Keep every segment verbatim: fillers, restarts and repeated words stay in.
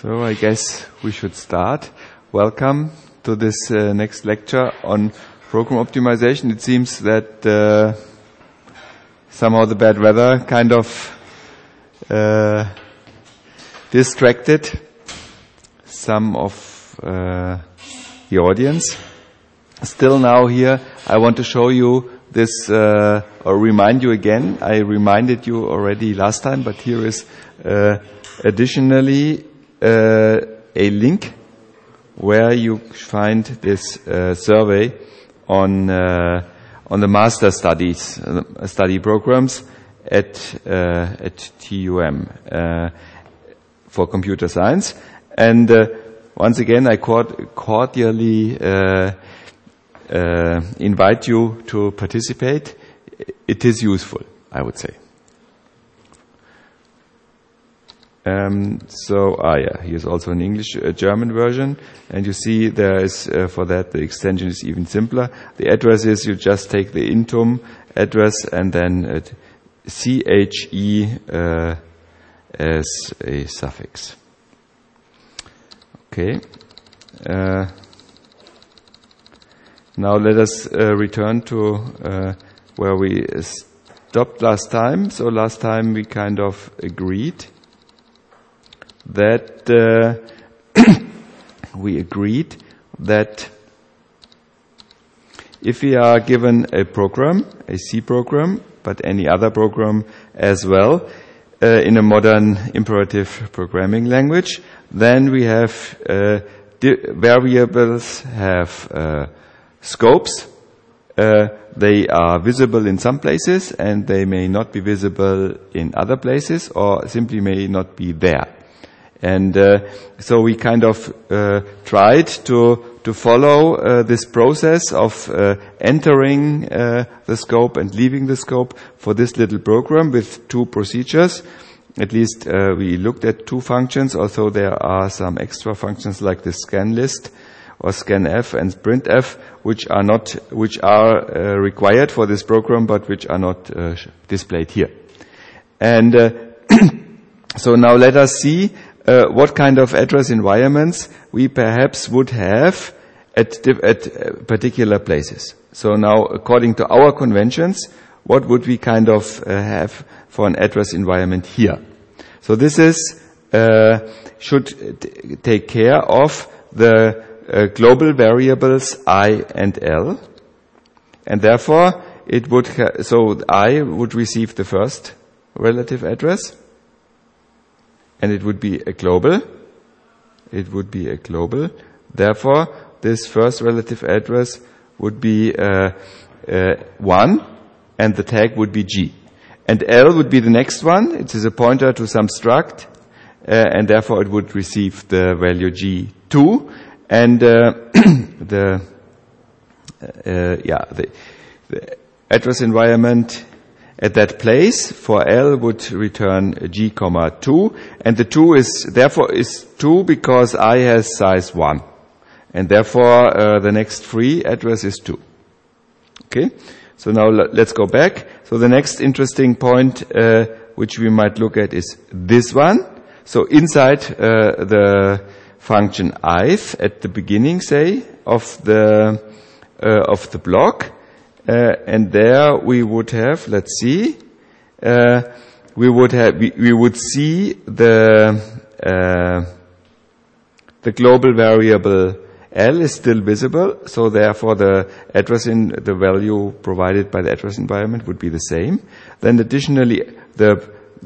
So I guess we should start. Welcome to this uh, next lecture on program optimization. It seems that uh, somehow the bad weather kind of uh, distracted some of uh, the audience. Still now here I want to show you this uh, or remind you again. I reminded you already last time, but here is uh, additionally uh, a link where you find this uh, survey on uh, on the master studies uh, study programs at uh, at T U M uh, for computer science. And uh, once again, I cordially uh, uh, invite you to participate. It is useful, I would say. Um, so, ah, yeah, here's also an English, uh, German version, and you see there is uh, for that the extension is even simpler. The address is you just take the intum address and then uh, C H E uh, as a suffix. Okay. Uh, now let us uh, return to uh, where we stopped last time. So last time we kind of agreed that uh, we agreed that if we are given a program, a C program, but any other program as well, uh, in a modern imperative programming language, then we have uh, di- variables have uh, scopes. Uh, they are visible in some places and they may not be visible in other places, or simply may not be there. And uh, so we kind of uh, tried to to follow uh, this process of uh, entering uh, the scope and leaving the scope for this little program with two procedures. At least uh, we looked at two functions, although there are some extra functions like the scan list or scanf and printf, which are not which are uh, required for this program, but which are not uh, displayed here. And uh, so now let us see Uh, what kind of address environments we perhaps would have at, at uh, particular places. So now, according to our conventions, what would we kind of uh, have for an address environment here? So this is uh, should t- take care of the uh, global variables I and L, and therefore it would ha- so I would receive the first relative address. And it would be a global. It would be a global. Therefore, this first relative address would be uh, uh, one, and the tag would be G. And L would be the next one. It is a pointer to some struct, uh, and therefore it would receive the value G two. And uh, the uh, yeah the, the address environment at that place for L would return G comma two, and the two is therefore is two because I has size one, and therefore uh, the next free address is two. Okay, so now l- let's go back. So the next interesting point uh, which we might look at is this one. So inside uh, the function ith at the beginning, say, of the uh, of the block. Uh, and there we would have, let's see, uh, we would have, we, we would see the, uh, the global variable L is still visible, so therefore the address in, the value provided by the address environment would be the same. Then additionally, the,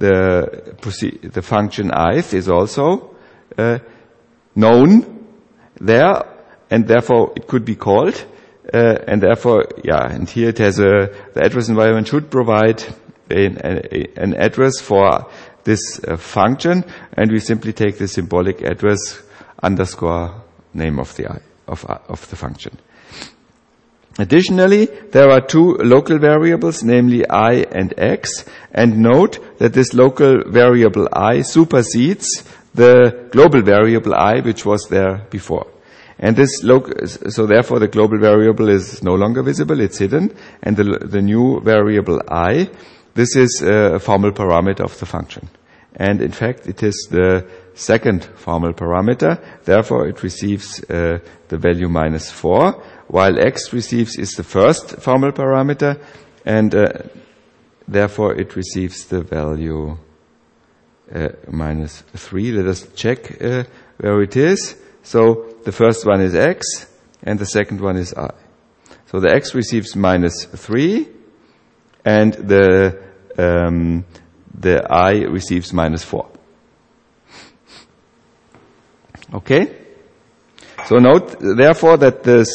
the, the function ith is also, uh, known there, and therefore it could be called. Uh, and therefore, yeah, and here it has a, the address environment should provide a, a, an address for this uh, function, and we simply take the symbolic address underscore name of the, of, of the function. Additionally, there are two local variables, namely I and X, and note that this local variable I supersedes the global variable I, which was there before. And this loc- so therefore the global variable is no longer visible, it's hidden, and the, the new variable I, this is a formal parameter of the function. And in fact, it is the second formal parameter. Therefore, it receives uh, the value minus four, while x receives is the first formal parameter, and uh, therefore it receives the value uh, minus three. Let us check uh, where it is. So the first one is x, and the second one is I. So the x receives minus three, and the um, the I receives minus four. Okay? So note, therefore, that this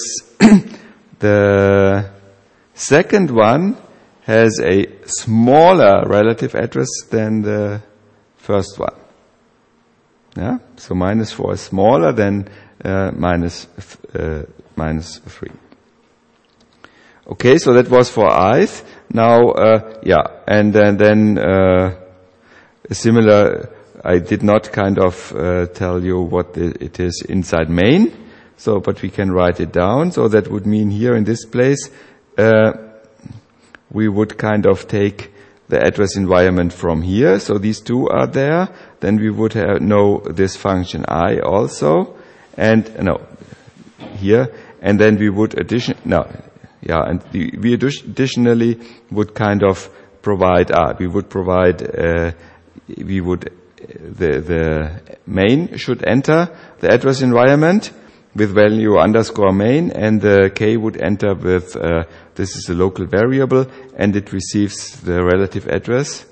the second one has a smaller relative address than the first one. Yeah? So minus four is smaller than uh, minus, uh, minus three. Okay, so that was for ith. Now, uh, yeah, and then, then uh, a similar, I did not kind of uh, tell you what it is inside main, so, but we can write it down. So that would mean here in this place, uh, we would kind of take the address environment from here. So these two are there. Then we would have, know this function I also, and no, here, and then we would addition, no, yeah, and we, we additionally would kind of provide, ah, we would provide, uh, we would, the, the main should enter the address environment with value underscore main, and the k would enter with, uh, this is a local variable, and it receives the relative address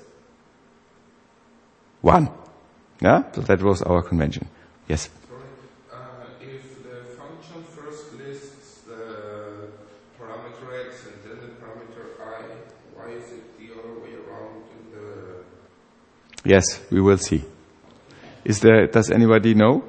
one. Yeah, so that was our convention. Yes? Sorry, uh, if the function first lists the parameter x and then the parameter I, why is it the other way around in the... Yes, we will see. Is there, does anybody know?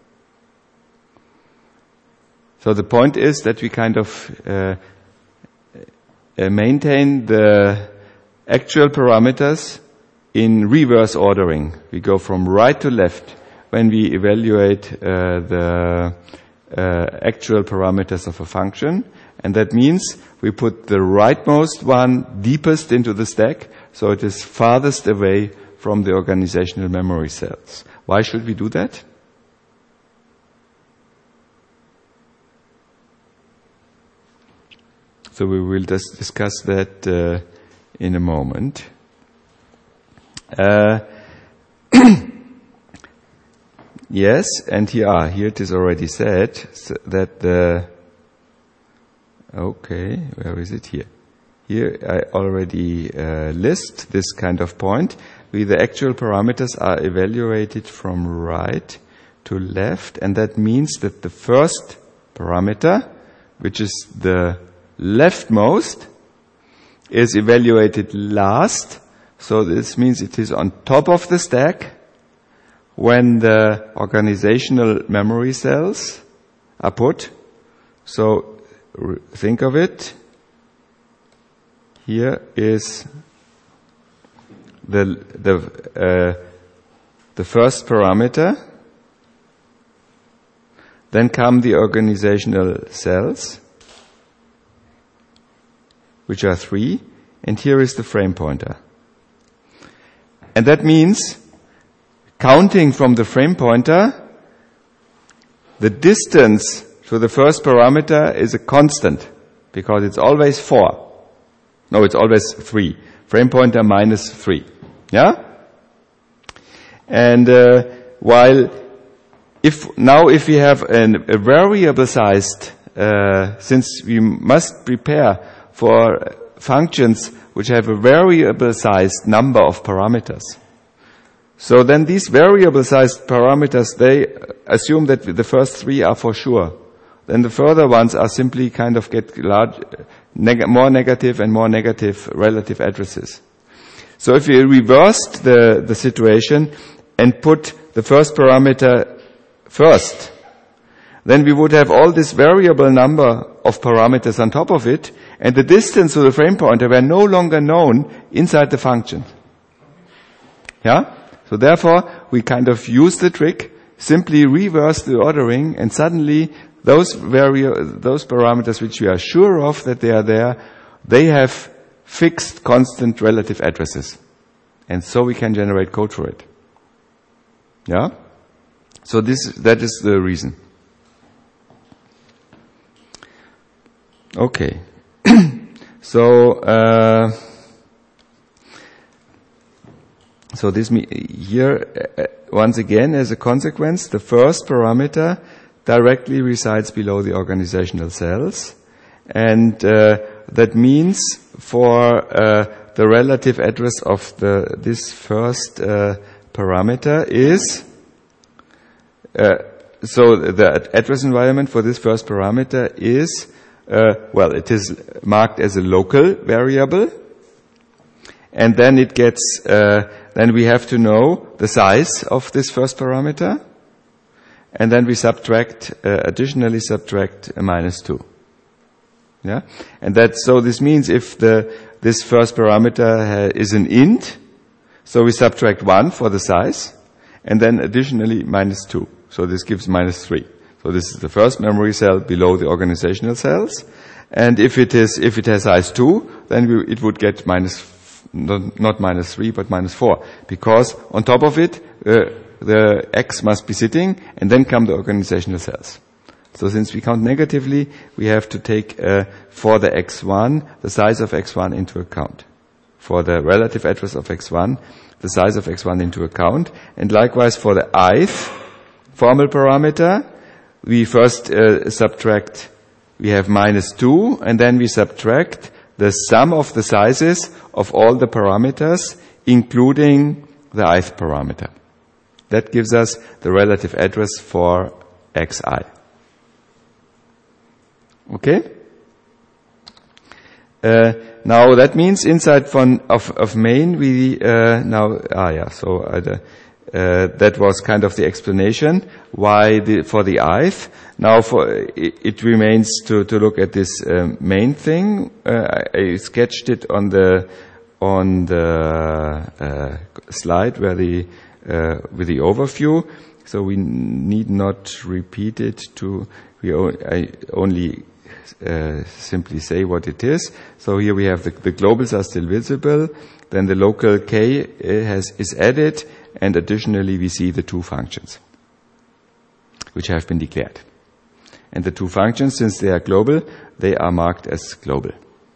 So the point is that we kind of uh, uh, maintain the actual parameters in reverse ordering. We go from right to left when we evaluate uh, the uh, actual parameters of a function. And that means we put the rightmost one deepest into the stack, so it is farthest away from the organizational memory cells. Why should we do that? So we will just discuss that uh, in a moment. Uh, yes, and here, ah, here it is already said so that the, okay, where is it here? Here I already uh, list this kind of point. We, the actual parameters are evaluated from right to left, and that means that the first parameter, which is the leftmost, is evaluated last. So this means it is on top of the stack when the organizational memory cells are put. So think of it. Here is the the uh, the first parameter. Then come the organizational cells, which are three, and here is the frame pointer. And that means, counting from the frame pointer, the distance to the first parameter is a constant, because it's always four. No, it's always three. Frame pointer minus three. Yeah? And uh, while, if now if we have an, a variable-sized, uh, since we must prepare for functions which have a variable-sized number of parameters. So then these variable-sized parameters, they assume that the first three are for sure. Then the further ones are simply kind of get large, neg- more negative and more negative relative addresses. So if we reversed the, the situation and put the first parameter first, then we would have all this variable number of parameters on top of it, and the distance to the frame pointer were no longer known inside the function. Yeah? So therefore, we kind of use the trick, simply reverse the ordering, and suddenly those vari- those parameters which we are sure of that they are there, they have fixed constant relative addresses. And so we can generate code for it. Yeah? So this, that is the reason. Okay. so, uh, so this me- here, uh, once again, as a consequence, the first parameter directly resides below the organizational cells, and uh, that means for uh, the relative address of the this first uh, parameter is uh, so the address environment for this first parameter is uh, well, it is marked as a local variable, and then it gets uh, then we have to know the size of this first parameter, and then we subtract uh, additionally subtract a minus two. Yeah, and that so this means if the this first parameter ha, is an int, so we subtract one for the size, and then additionally minus two. So this gives minus three. So this is the first memory cell below the organizational cells, and if it is if it has size two, then we, it would get minus not, not minus three but minus four, because on top of it uh, the X must be sitting, and then come the organizational cells. So since we count negatively, we have to take uh, for the X one, the size of X one into account. For the relative address of X one, the size of X one into account. And likewise for the ith formal parameter, we first uh, subtract, we have minus two, and then we subtract the sum of the sizes of all the parameters, including the ith parameter. That gives us the relative address for xi. Okay? Uh, now that means inside von, of, of main we uh, now ah yeah so uh, uh, that was kind of the explanation why the, for the ith. Now for it, it remains to to look at this um, main thing. Uh, I, I sketched it on the on the uh, slide where the uh, with the overview. So we need not repeat it. To we o- I only. Uh, simply say what it is. So here we have the, the globals are still visible, then the local k has, is added, and additionally we see the two functions which have been declared. And the two functions, since they are global, they are marked as global.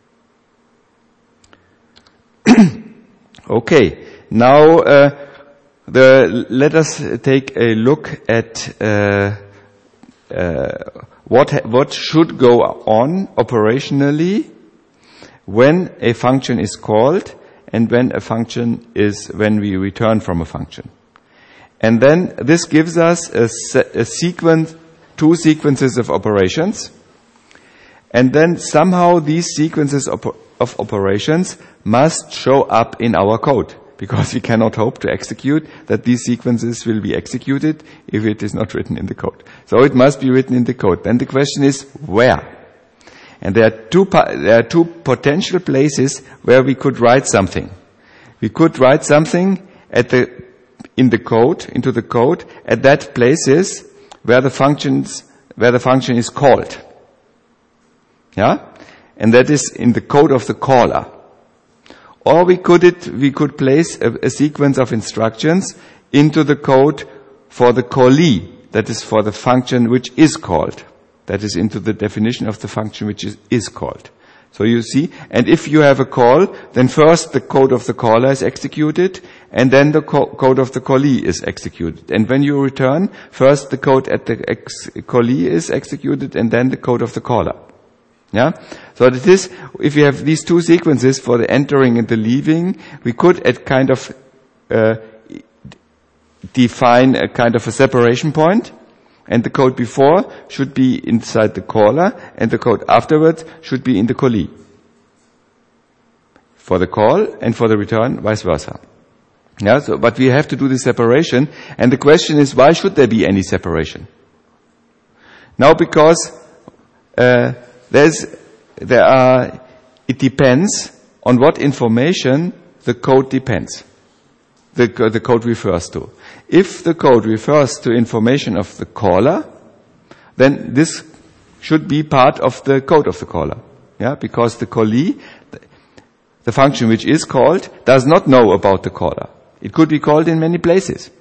Okay, now uh, the, let us take a look at uh, uh, What, what should go on operationally when a function is called and when a function is, when we return from a function. And then this gives us a, a sequence, two sequences of operations. And then somehow these sequences of, of operations must show up in our code, because we cannot hope to execute that these sequences will be executed if it is not written in the code. So it must be written in the code. Then the question is where? And there are two, there are two potential places where we could write something. We could write something at the, in the code, into the code, at that places where the functions, where the function is called. Yeah? And that is in the code of the caller. Or we could it, we could place a, a sequence of instructions into the code for the callee, that is for the function which is called. That is into the definition of the function which is, is called. So you see, and if you have a call, then first the code of the caller is executed, and then the co- code of the callee is executed. And when you return, first the code at the ex- callee is executed, and then the code of the caller. Yeah? So it is, if you have these two sequences for the entering and the leaving, we could at kind of uh, define a kind of a separation point, and the code before should be inside the caller, and the code afterwards should be in the callee. For the call and for the return, vice versa. Yeah, so, but we have to do this separation, and the question is, why should there be any separation? Now, because uh, There's, there are, it depends on what information the code depends, the, the code refers to. If the code refers to information of the caller, then this should be part of the code of the caller. Yeah, because the callee, the function which is called, does not know about the caller. It could be called in many places.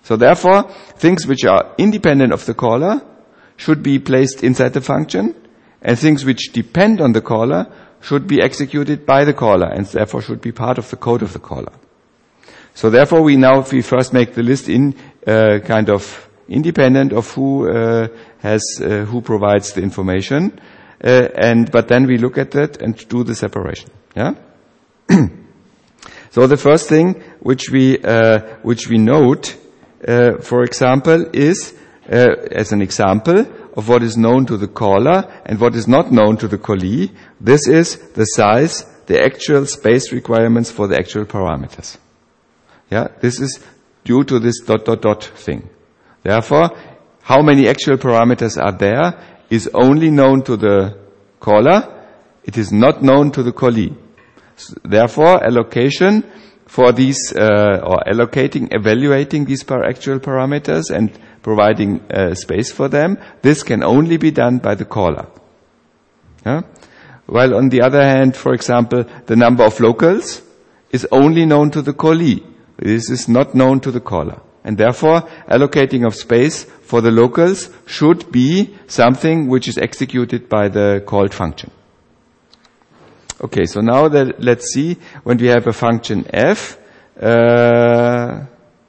So therefore, things which are independent of the caller should be placed inside the function, and things which depend on the caller should be executed by the caller, and therefore should be part of the code of the caller. So therefore, we now, if we first make the list in uh, kind of independent of who uh, has uh, who provides the information, uh, and but then we look at that and do the separation. Yeah. So the first thing which we uh, which we note, uh, for example, is uh, as an example of what is known to the caller and what is not known to the callee. This is the size, the actual space requirements for the actual parameters. Yeah, this is due to this dot dot dot thing. Therefore, how many actual parameters are there is only known to the caller. It is not known to the callee. So therefore, allocation for these, uh, or allocating, evaluating these par- actual parameters and providing uh, space for them, this can only be done by the caller. Yeah? While on the other hand, for example, the number of locals is only known to the callee. This is not known to the caller. And therefore, allocating of space for the locals should be something which is executed by the called function. Okay, so now that, let's see, when we have a function f, uh,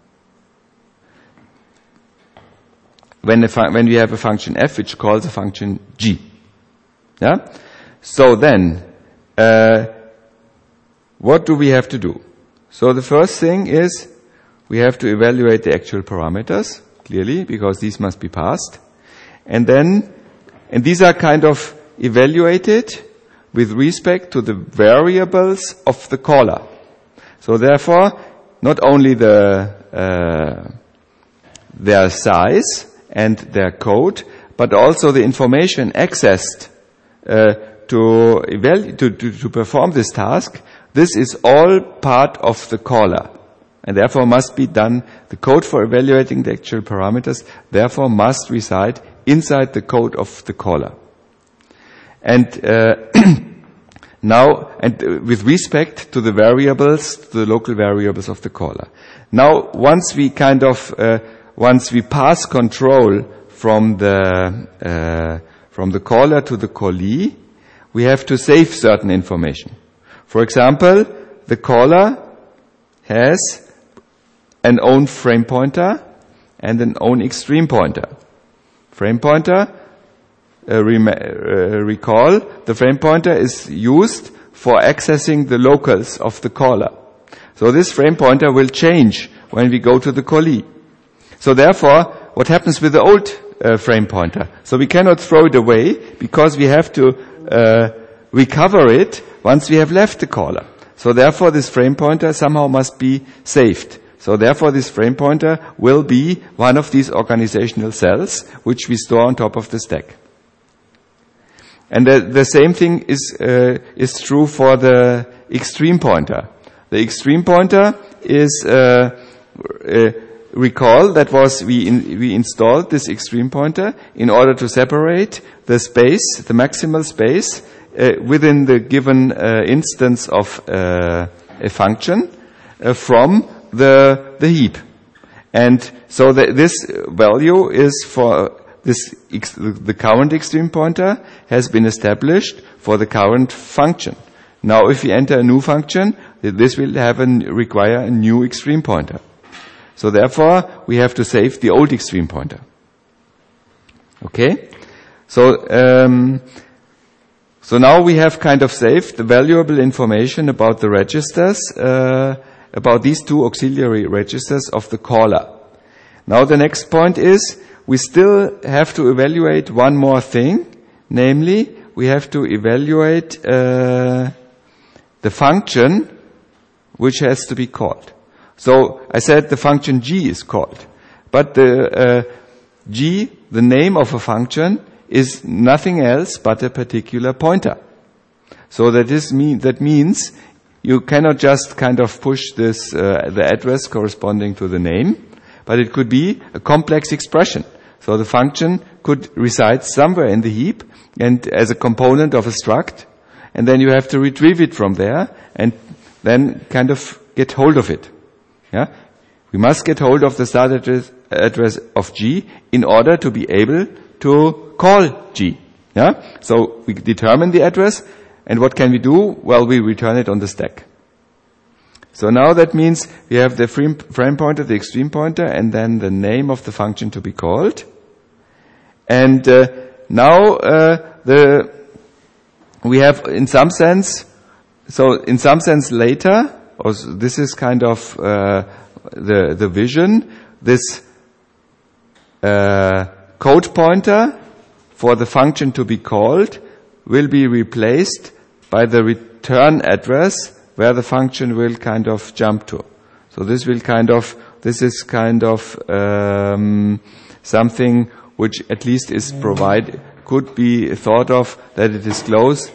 when, a fu- when we have a function f which calls a function g. Yeah? So then, uh, what do we have to do? So the first thing is we have to evaluate the actual parameters, clearly, because these must be passed. And then, and these are kind of evaluated with respect to the variables of the caller. So therefore, not only the uh, their size and their code, but also the information accessed uh, to, evalu- to, to, to perform this task. This is all part of the caller, and therefore must be done. The code for evaluating the actual parameters therefore must reside inside the code of the caller. And uh, now, and uh, with respect to the variables, to the local variables of the caller. Now, once we kind of, uh, once we pass control from the uh, from the caller to the callee, we have to save certain information. For example, the caller has an own frame pointer and an own extreme pointer. Frame pointer, uh, rem- uh, recall, the frame pointer is used for accessing the locals of the caller. So this frame pointer will change when we go to the callee. So therefore, what happens with the old uh, frame pointer? So we cannot throw it away because we have to uh, recover it once we have left the caller. So therefore, this frame pointer somehow must be saved. So therefore, this frame pointer will be one of these organizational cells which we store on top of the stack. And the, the same thing is uh, is true for the extreme pointer. The extreme pointer is uh, uh, recall that was we in, we installed this extreme pointer in order to separate the space, the maximal space uh, within the given uh, instance of uh, a function uh, from the the heap. And so the, this value is for this ex, the current extreme pointer has been established for the current function. Now if we enter a new function, this will have a, require a new extreme pointer. So therefore we have to save the old extreme pointer. Okay? So um, so now we have kind of saved the valuable information about the registers, uh, about these two auxiliary registers of the caller. Now the next point is we still have to evaluate one more thing, namely we have to evaluate uh, the function which has to be called. So I said the function g is called, but the uh, g, the name of a function, is nothing else but a particular pointer. So that is mean that means you cannot just kind of push this uh, the address corresponding to the name, but it could be a complex expression. So the function could reside somewhere in the heap and as a component of a struct, and then you have to retrieve it from there and then kind of get hold of it. Yeah, We must get hold of the start address, address of G in order to be able to call G. Yeah? So we determine the address, and what can we do? Well, we return it on the stack. So now that means we have the frame, frame pointer, the extreme pointer, and then the name of the function to be called. And uh, now uh, the we have, in some sense, so in some sense later, or this is kind of uh, the the vision. This uh, code pointer for the function to be called will be replaced by the return address where the function will kind of jump to. So this will kind of, this is kind of um, something which at least is provided, could be thought of that it is close.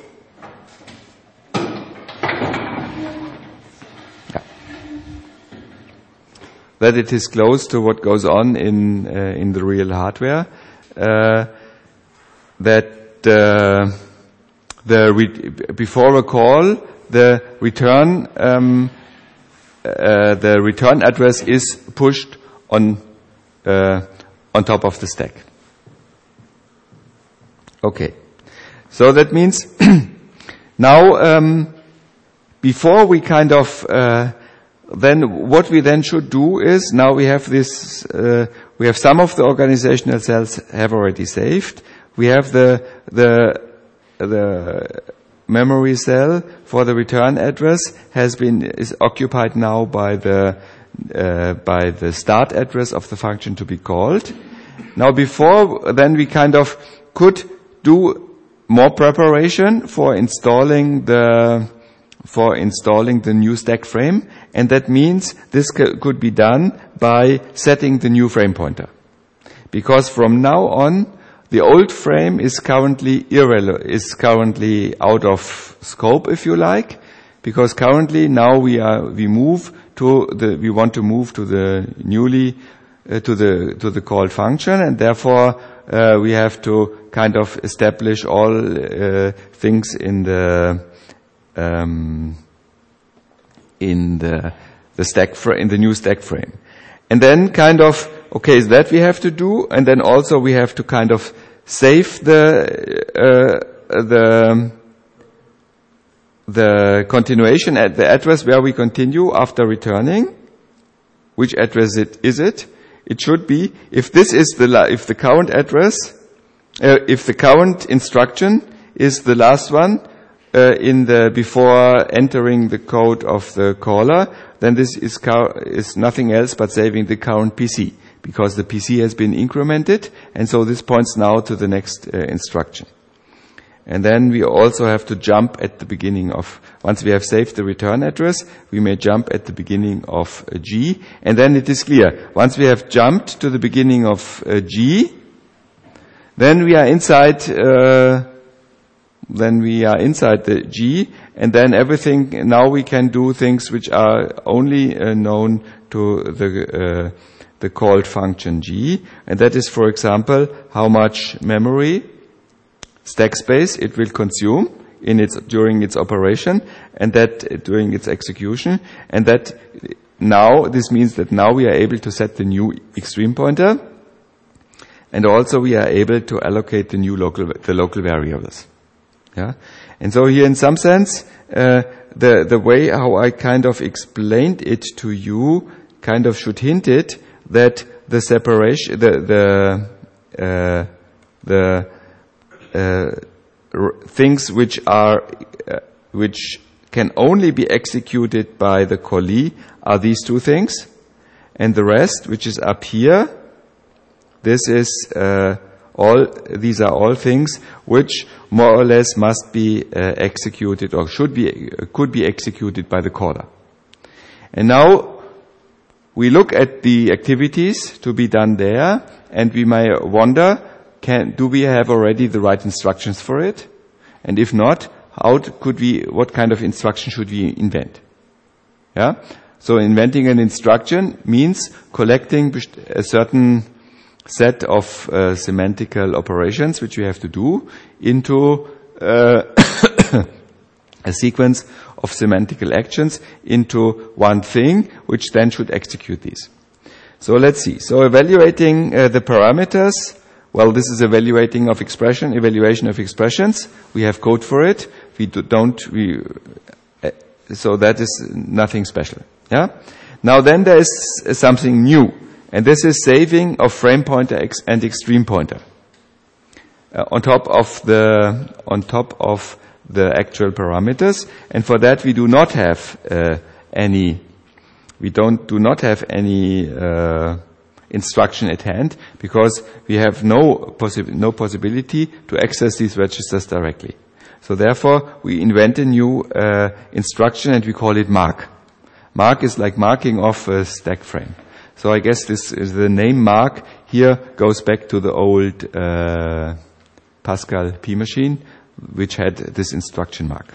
Yeah. That it is close to what goes on in uh, in the real hardware. Uh, that uh, the re- before a call, the return um, uh, the return address is pushed on uh, on top of the stack. Okay, so that means now um, before we kind of uh, then what we then should do is, now we have this uh, we have some of the organizational cells have already saved. We have the the the memory cell for the return address has been is occupied now by the uh, by the start address of the function to be called. Now before then we kind of could do more preparation for installing the for installing the new stack frame, and that means this c- could be done by setting the new frame pointer, because from now on the old frame is currently irrelevant, is currently out of scope, if you like, because currently now we are we move to the we want to move to the newly uh, to the to the called function, and therefore uh, we have to kind of establish all uh, things in the um, in the the stack fr- in the new stack frame, and then kind of okay, that we have to do, and then also we have to kind of save the uh, the the continuation at the address where we continue after returning. Which address it is it? It should be, if this is the la- if the current address, uh, if the current instruction is the last one uh, in the before entering the code of the caller, then this is car- is nothing else but saving the current P C, because the P C has been incremented, and so this points now to the next uh, instruction. And then we also have to jump at the beginning of, once we have saved the return address, we may jump at the beginning of uh, G, and then it is clear. Once we have jumped to the beginning of uh, G, then we are inside, uh, then we are inside the G, and then everything, now we can do things which are only uh, known to the, uh, the called function G, and that is, for example, how much memory, stack space it will consume in its during its operation, and that during its execution, and that now this means that now we are able to set the new extreme pointer, and also we are able to allocate the new local the local variables. Yeah, and so here in some sense uh, the the way how I kind of explained it to you kind of should hint it that the separation the the uh, the Uh, r- things which are uh, which can only be executed by the callee are these two things, and the rest, which is up here, this is uh, all. These are all things which more or less must be uh, executed or should be uh, could be executed by the caller. And now we look at the activities to be done there, and we may wonder, Can, do we have already the right instructions for it? And if not, how could we, what kind of instruction should we invent? Yeah? So inventing an instruction means collecting a certain set of uh, semantical operations which we have to do into uh, a sequence of semantical actions into one thing which then should execute these. So let's see. So evaluating uh, the parameters, well, this is evaluating of expression, evaluation of expressions. We have code for it. We do, don't, we, uh, so that is nothing special. Yeah. Now then there is uh, something new, and this is saving of frame pointer ex- and extreme pointer uh, on top of the on top of the actual parameters. And for that we do not have uh, any. We don't do not have any uh, instruction at hand because we have no possi- no possibility to access these registers directly. So therefore, we invent a new uh, instruction and we call it mark. Mark is like marking off a stack frame. So I guess this is the name mark here goes back to the old uh, Pascal P machine, which had this instruction mark.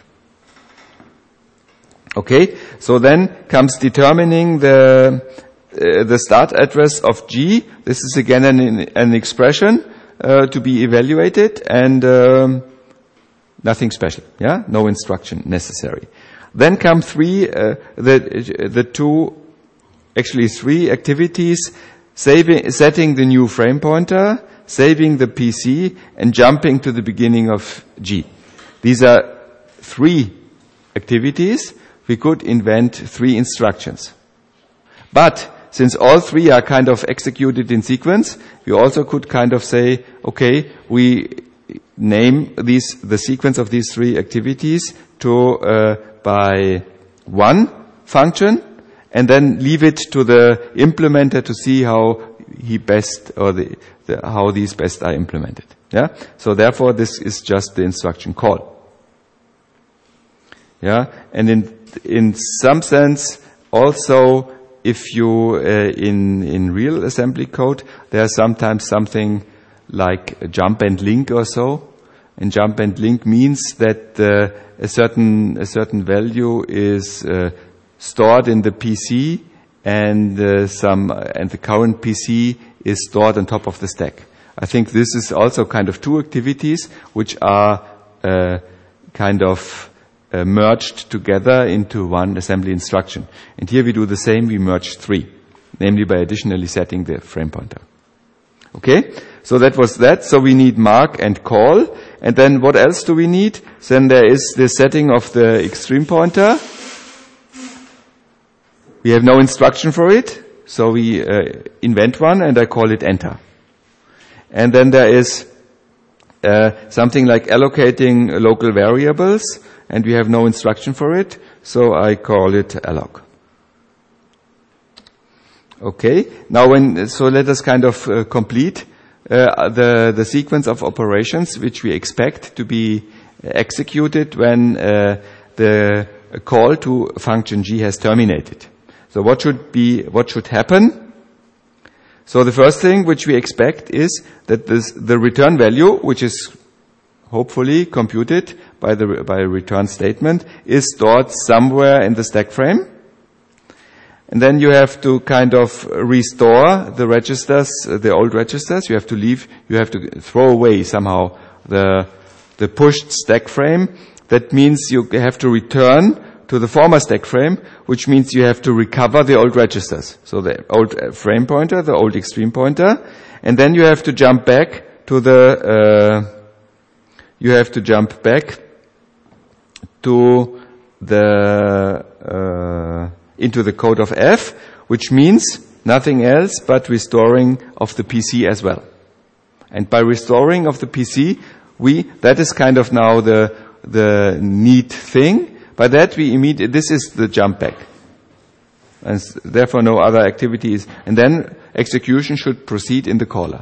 Okay, so then comes determining the uh, the start address of G. This is again an, an expression uh, to be evaluated, and um, nothing special. Yeah, no instruction necessary. Then come three, uh, the the two, actually three activities: saving, setting the new frame pointer, saving the P C, and jumping to the beginning of G. These are three activities. We could invent three instructions. But since all three are kind of executed in sequence, we also could kind of say, okay, we name these the sequence of these three activities to uh, by one function, and then leave it to the implementer to see how he best or the, the how these best are implemented. Yeah. So therefore, this is just the instruction call. Yeah, and in in some sense, also, if you uh, in in real assembly code, there's sometimes something like a jump and link or so. And jump and link means that uh, a certain a certain value is uh, stored in the P C, and uh, some and the current P C is stored on top of the stack. I think this is also kind of two activities which are uh, kind of Uh, merged together into one assembly instruction. And here we do the same, we merge three, namely by additionally setting the frame pointer. Okay, so that was that. So we need mark and call. And then what else do we need? Then there is the setting of the extreme pointer. We have no instruction for it, so we uh, invent one, and I call it enter. And then there is uh, something like allocating local variables, and we have no instruction for it, so I call it alloc. Okay, now when, so let us kind of uh, complete uh, the, the sequence of operations which we expect to be executed when uh, the call to function G has terminated. So what should be, what should happen? So the first thing which we expect is that this, the return value, which is hopefully computed by the by a return statement, is stored somewhere in the stack frame. And then you have to kind of restore the registers, uh, the old registers. You have to leave, you have to throw away somehow the the pushed stack frame. That means you have to return to the former stack frame, which means you have to recover the old registers. So the old frame pointer, the old extreme pointer, and then you have to jump back to the uh, you have to jump back to the uh, into the code of F, which means nothing else but restoring of the P C as well. And by restoring of the P C, we that is kind of now the the neat thing. By that we immediately this is the jump back, and therefore no other activities. And then execution should proceed in the caller.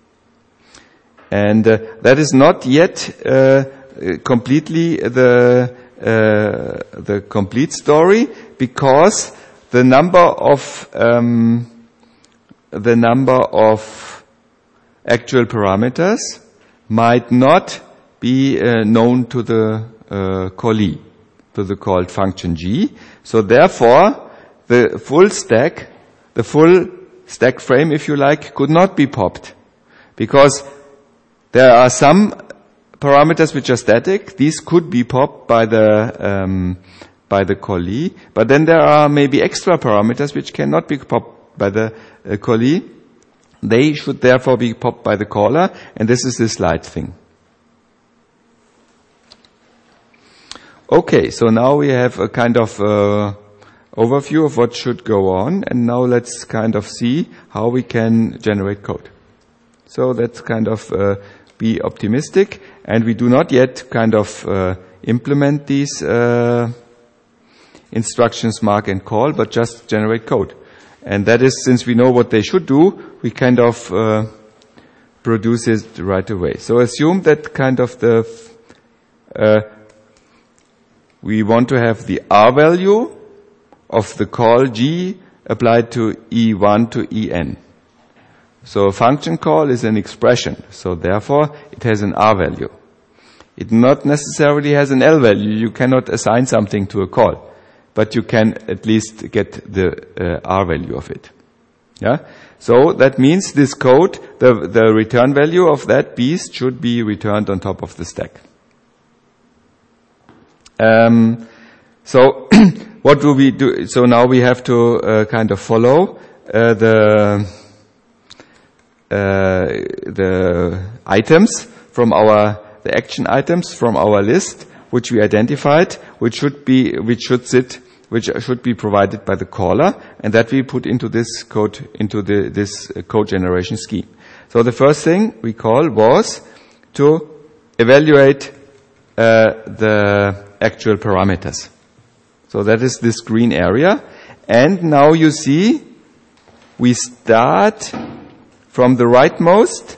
And uh, that is not yet uh, completely the uh, the complete story, because the number of um, the number of actual parameters might not be uh, known to the uh, callee, to the called function G. So therefore, the full stack, the full stack frame, if you like, could not be popped, because there are some parameters which are static. These could be popped by the um, by the callee, but then there are maybe extra parameters which cannot be pop- popped by the uh, callee. They should therefore be popped by the caller, and this is the slide thing. Okay, so now we have a kind of uh, overview of what should go on, and now let's kind of see how we can generate code. So let's kind of uh, be optimistic, and we do not yet kind of uh, implement these uh, instructions mark and call, but just generate code. And that is, since we know what they should do, we kind of uh, produce it right away. So assume that kind of the uh, we want to have the R value of the call G applied to E one to E n. So a function call is an expression, so therefore it has an R value. It not necessarily has an L value. You cannot assign something to a call, but you can at least get the uh, R value of it. Yeah. So that means this code, the the return value of that beast should be returned on top of the stack. Um, so what do we do? So now we have to uh, kind of follow uh, the uh, the items from our the action items from our list, which we identified, which should be which should sit which should be provided by the caller, and that we put into this code into the this code generation scheme. So the first thing we call was to evaluate uh, the actual parameters. So that is this green area. And now you see we start from the rightmost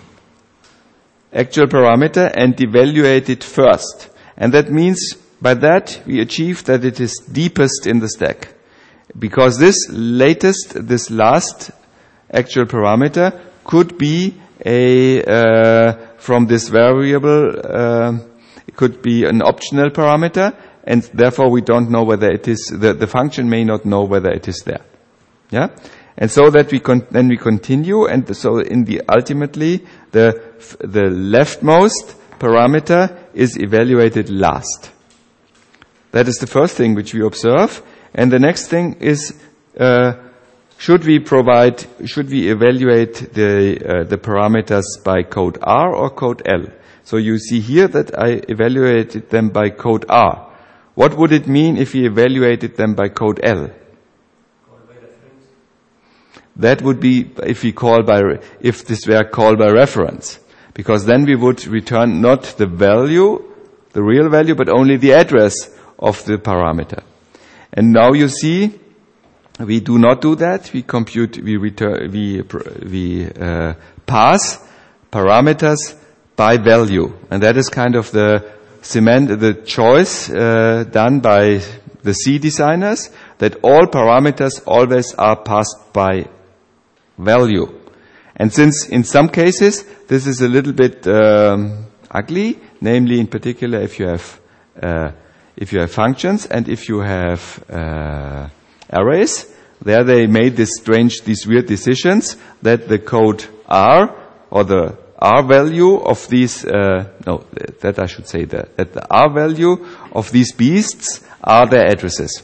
actual parameter and evaluate it first. And that means by that we achieve that it is deepest in the stack. Because this latest, this last actual parameter could be a, uh, from this variable, uh, it could be an optional parameter, and therefore we don't know whether it is, the, the function may not know whether it is there. Yeah? And so that we con- then we continue, and so in the ultimately, the, the leftmost parameter is evaluated last. That is the first thing which we observe. And the next thing is, uh, should we provide, should we evaluate the, uh, the parameters by code R or code L? So you see here that I evaluated them by code R. What would it mean if we evaluated them by code L? Call by reference. That would be if we call by, if this were called by reference. Because then we would return not the value, the real value, but only the address of the parameter. And now you see, we do not do that. We compute, we return, we, we, uh, pass parameters by value. And that is kind of the cement, the choice, uh, done by the C designers, that all parameters always are passed by value. And since in some cases, this is a little bit, um, ugly, namely in particular if you have, uh, if you have functions and if you have, uh, arrays, there they made this strange, these weird decisions that the code R or the R value of these, uh, no, that I should say that, that the R value of these beasts are their addresses.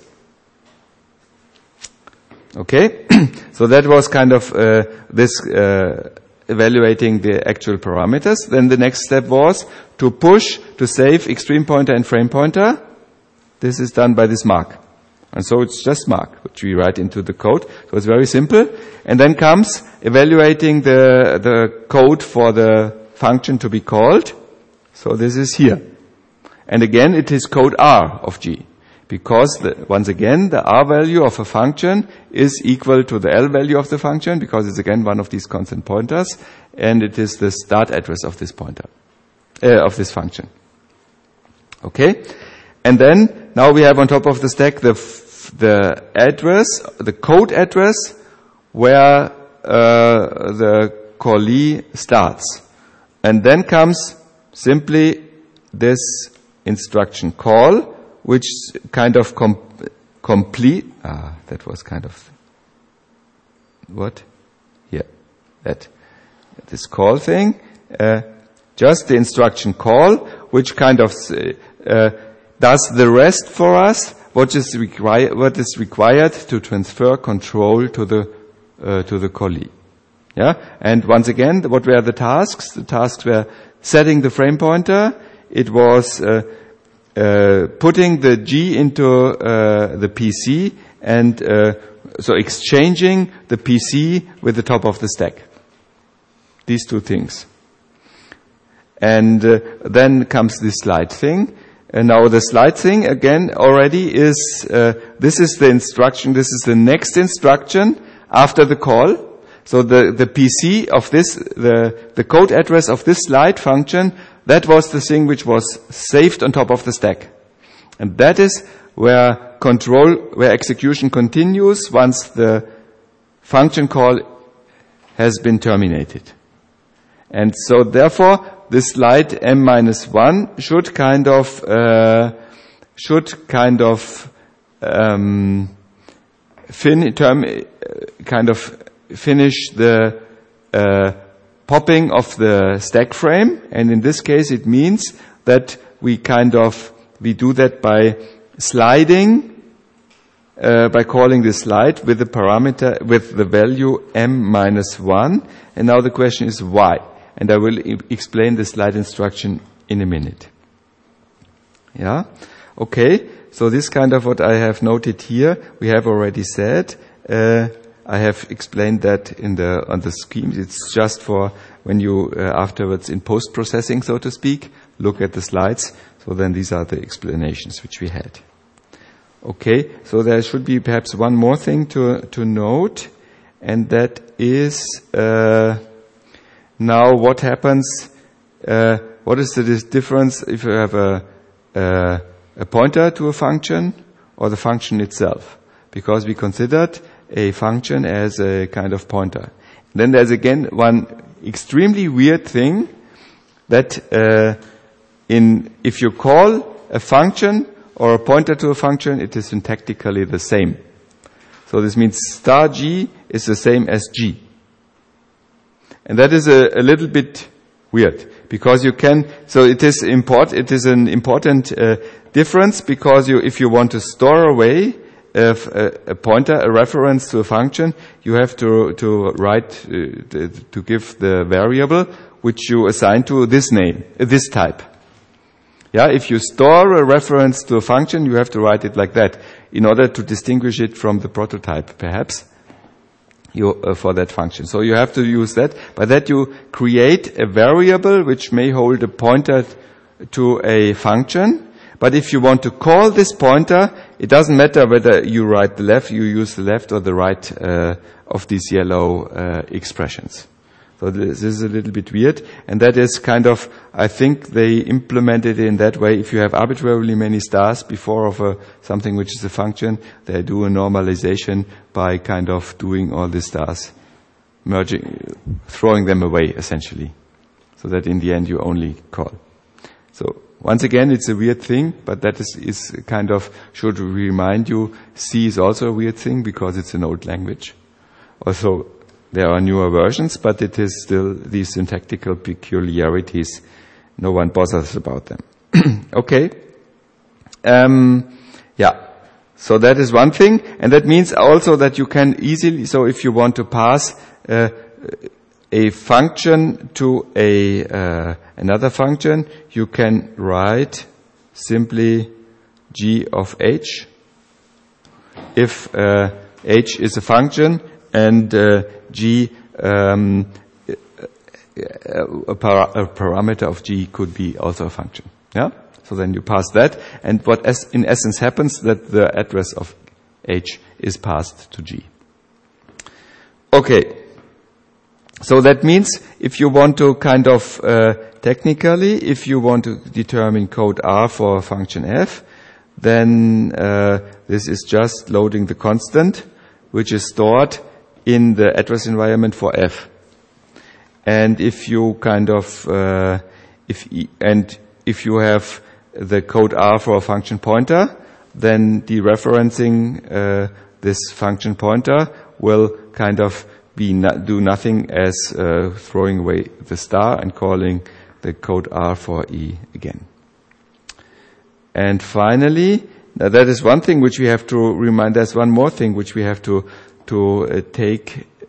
Okay? So that was kind of, uh, this, uh, evaluating the actual parameters. Then the next step was to push, to save extreme pointer and frame pointer. This is done by this mark. And so it's just mark, which we write into the code. So it's very simple. And then comes evaluating the, the code for the function to be called. So this is here. And again, it is code R of G. Because the, once again, the R value of a function is equal to the L value of the function, because it's again one of these constant pointers, and it is the start address of this pointer, uh, of this function. Okay? And then, now we have on top of the stack the the address, the code address where uh, the callee starts. And then comes simply this instruction call, which kind of com- complete, ah, that was kind of, what? Here, that, this call thing, uh, just the instruction call, which kind of, uh, does the rest for us, what is required, what is required to transfer control to the uh, to the callee. Yeah, and once again, what were the tasks? The tasks were setting the frame pointer. It was uh, uh, putting the G into uh, the P C, and uh, so exchanging the P C with the top of the stack. These two things. And uh, then comes the slide thing. And now the slide thing again already is, uh, this is the instruction, this is the next instruction after the call. So the, the P C of this, the, the code address of this slide function, that was the thing which was saved on top of the stack. And that is where control, where execution continues once the function call has been terminated. And so therefore, this slide m minus one should kind of, uh, should kind of, um, fin, term, uh, kind of finish the, uh, popping of the stack frame. And in this case, it means that we kind of, we do that by sliding, uh, by calling the slide with the parameter, with the value m minus one. And now the question is why? And I will e- explain the slide instruction in a minute. Yeah? Okay. So this kind of what I have noted here, we have already said. Uh, I have explained that in the, on the schemes. It's just for when you, uh, afterwards in post-processing, so to speak, look at the slides. So then these are the explanations which we had. Okay. So there should be perhaps one more thing to, to note. And that is, uh, now, what happens, uh, what is the difference if you have a, uh, a pointer to a function or the function itself? Because we considered a function as a kind of pointer. Then there's again one extremely weird thing that uh, in if you call a function or a pointer to a function, it is syntactically the same. So this means star G is the same as G. And that is a, a little bit weird because you can, so it is import, it is an important uh, difference because you, if you want to store away a, a pointer, a reference to a function, you have to, to write, uh, to give the variable which you assign to this name, uh, this type. Yeah, if you store a reference to a function, you have to write it like that in order to distinguish it from the prototype, perhaps. You, uh, for that function. So you have to use that. By that you create a variable which may hold a pointer to a function. But if you want to call this pointer, it doesn't matter whether you write the left, you use the left or the right uh, of these yellow uh, expressions. So this is a little bit weird. And that is kind of, I think they implemented it in that way. If you have arbitrarily many stars before of a, something which is a function, they do a normalization by kind of doing all the stars, merging, throwing them away essentially. So that in the end you only call. So once again, it's a weird thing, but that is, is kind of, should remind you, C is also a weird thing because it's an old language. Also, there are newer versions, but it is still these syntactical peculiarities. No one bothers about them. Okay. Um, yeah. So that is one thing. And that means also that you can easily, so if you want to pass uh, a function to a uh, another function, you can write simply g of h. If uh, h is a function and uh, g, um, a, para- a parameter of g could be also a function. Yeah. So then you pass that, and what es- in essence happens that the address of h is passed to g. Okay. So that means if you want to kind of uh, technically, if you want to determine code R for a function f, then uh, this is just loading the constant, which is stored in the address environment for f. And if you kind of, uh, if e- and if you have the code R for a function pointer, then dereferencing uh, this function pointer will kind of be no- do nothing as uh, throwing away the star and calling the code R for E again. And finally, now that is one thing which we have to remind. There's one more thing which we have to to uh, take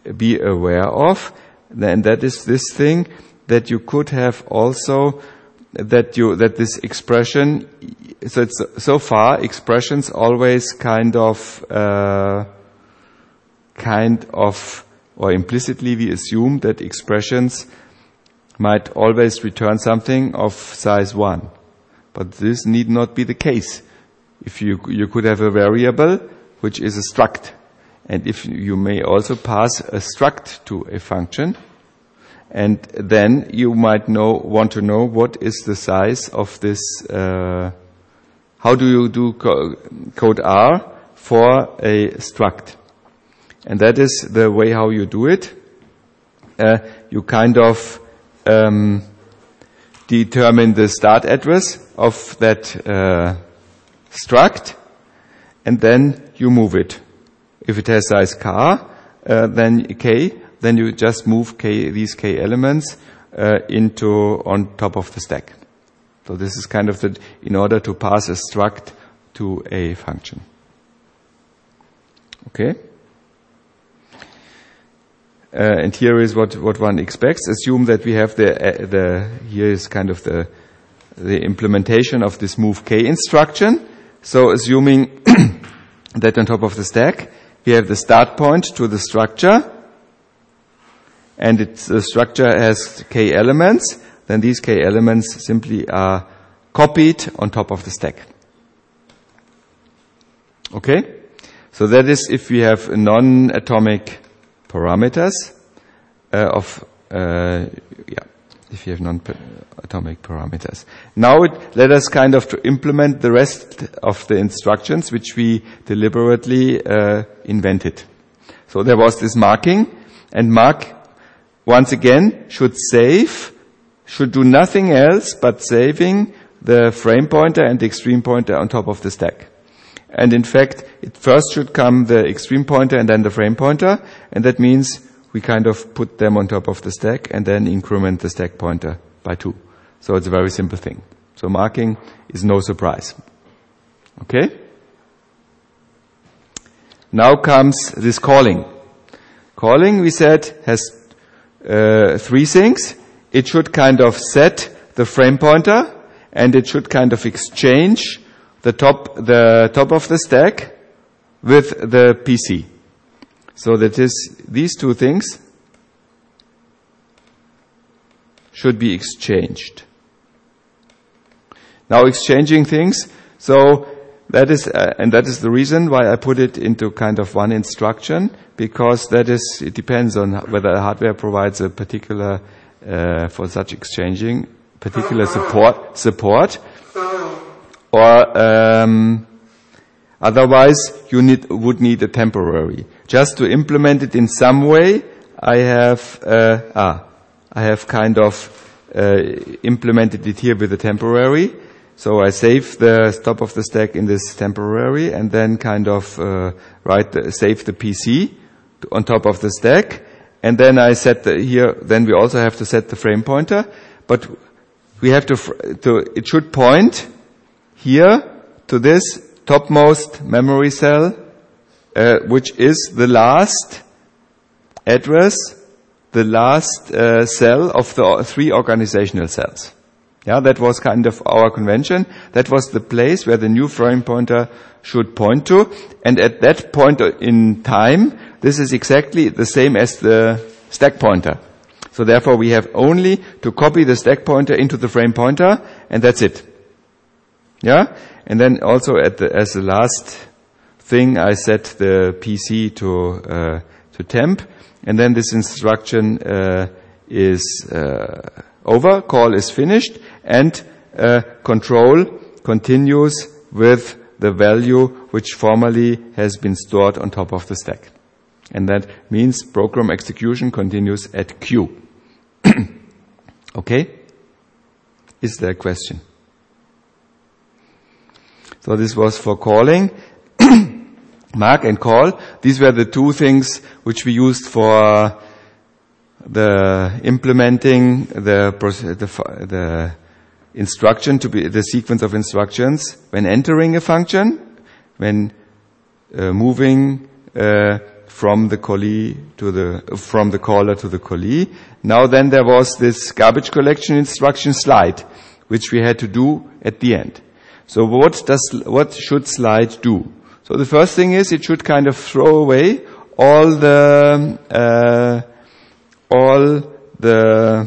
be aware of, then that is this thing that you could have also, that you, that this expression, so it's, so far expressions always kind of, uh, kind of, or implicitly we assume that expressions might always return something of size one. But this need not be the case. If you, you could have a variable which is a struct. And if you may also pass a struct to a function, and then you might know, want to know what is the size of this, uh, how do you do co- code R for a struct? And that is the way how you do it. Uh, you kind of um, determine the start address of that uh, struct, and then you move it. If it has size car, uh, then k, then you just move k, these k elements uh, into on top of the stack. So this is kind of the, in order to pass a struct to a function. Okay? Uh, and here is what, what one expects. Assume that we have the, uh, the, here is kind of the, the implementation of this move k instruction. So assuming that on top of the stack, we have the start point to the structure, and it's, the structure has k elements, then these k elements simply are copied on top of the stack. Okay? So that is if we have non-atomic parameters uh, of, uh, yeah, if you have non-atomic parameters. Now it, let us kind of to implement the rest of the instructions which we deliberately uh, invented. So there was this marking, and mark, once again, should save, should do nothing else but saving the frame pointer and the extreme pointer on top of the stack. And in fact, it first should come the extreme pointer and then the frame pointer, and that means we kind of put them on top of the stack and then increment the stack pointer by two. So it's a very simple thing. So marking is no surprise. Okay? Now comes this calling. Calling, we said, has uh, three things. It should kind of set the frame pointer, and it should kind of exchange the top, the top of the stack with the P C. So that is, these two things should be exchanged. Now exchanging things, so that is, uh, and that is the reason why I put it into kind of one instruction, because that is, it depends on whether the hardware provides a particular, uh, for such exchanging, particular support, support, or um, otherwise you need, would need a temporary. Just to implement it in some way, I have uh, ah, I have kind of uh, implemented it here with a temporary. So I save the top of the stack in this temporary, and then kind of uh, write the, save the P C on top of the stack, and then I set the here. Then we also have to set the frame pointer, but we have to to it should point here to this topmost memory cell, uh, which is the last address, the last uh, cell of the three organizational cells. Yeah, that was kind of our convention. That was the place where the new frame pointer should point to. And at that point in time, this is exactly the same as the stack pointer. So therefore we have only to copy the stack pointer into the frame pointer, and that's it. Yeah? And then also at the, as the last thing, I set the P C to, uh, to temp, and then this instruction, uh, is, uh, over, call is finished, and, uh, control continues with the value which formerly has been stored on top of the stack. And that means program execution continues at Q. Okay? Is there a question? So this was for calling. Mark and call. These were the two things which we used for the implementing the, the, the instruction to be the sequence of instructions when entering a function, when uh, moving uh, from the callee to the, from the caller to the callee. Now then there was this garbage collection instruction slide, which we had to do at the end. So what does, what should slide do? So the first thing is it should kind of throw away all the, uh, all the,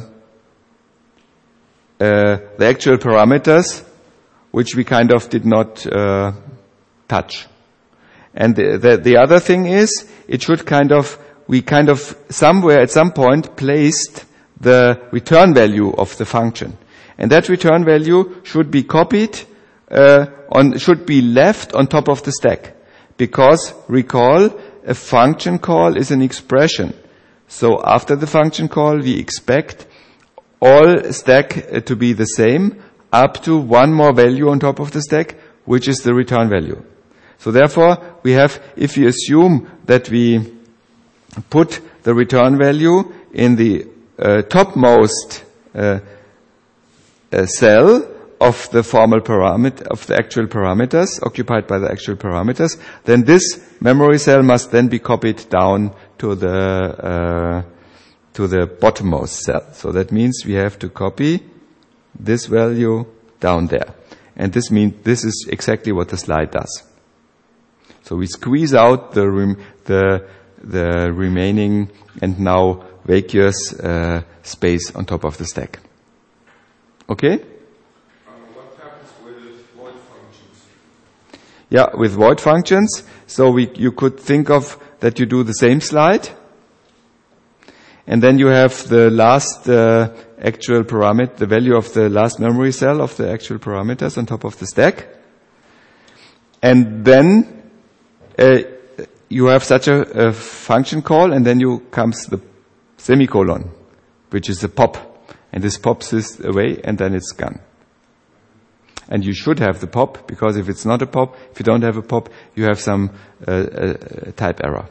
uh, the actual parameters which we kind of did not, uh, touch. And the, the, the other thing is, it should kind of, we kind of somewhere at some point placed the return value of the function. And that return value should be copied, uh, on, should be left on top of the stack. Because, recall, a function call is an expression. So after the function call, we expect all stack uh, to be the same, up to one more value on top of the stack, which is the return value. So therefore, we have, if we assume that we put the return value in the uh, topmost uh, uh, cell of the formal parameter, of the actual parameters, occupied by the actual parameters, then this memory cell must then be copied down to the, uh, to the bottommost cell. So that means we have to copy this value down there. And this means, this is exactly what the slide does. So we squeeze out the rem- the the remaining and now vacuous uh, space on top of the stack. Okay? Uh, what happens with void functions? Yeah, with void functions. So we you could think of that you do the same slide, and then you have the last uh, actual parameter, the value of the last memory cell of the actual parameters on top of the stack, and then Uh, you have such a, a function call, and then you comes the semicolon, which is a pop, and this pops this away, and then it's gone. And you should have the pop, because if it's not a pop, if you don't have a pop, you have some uh, uh, type error.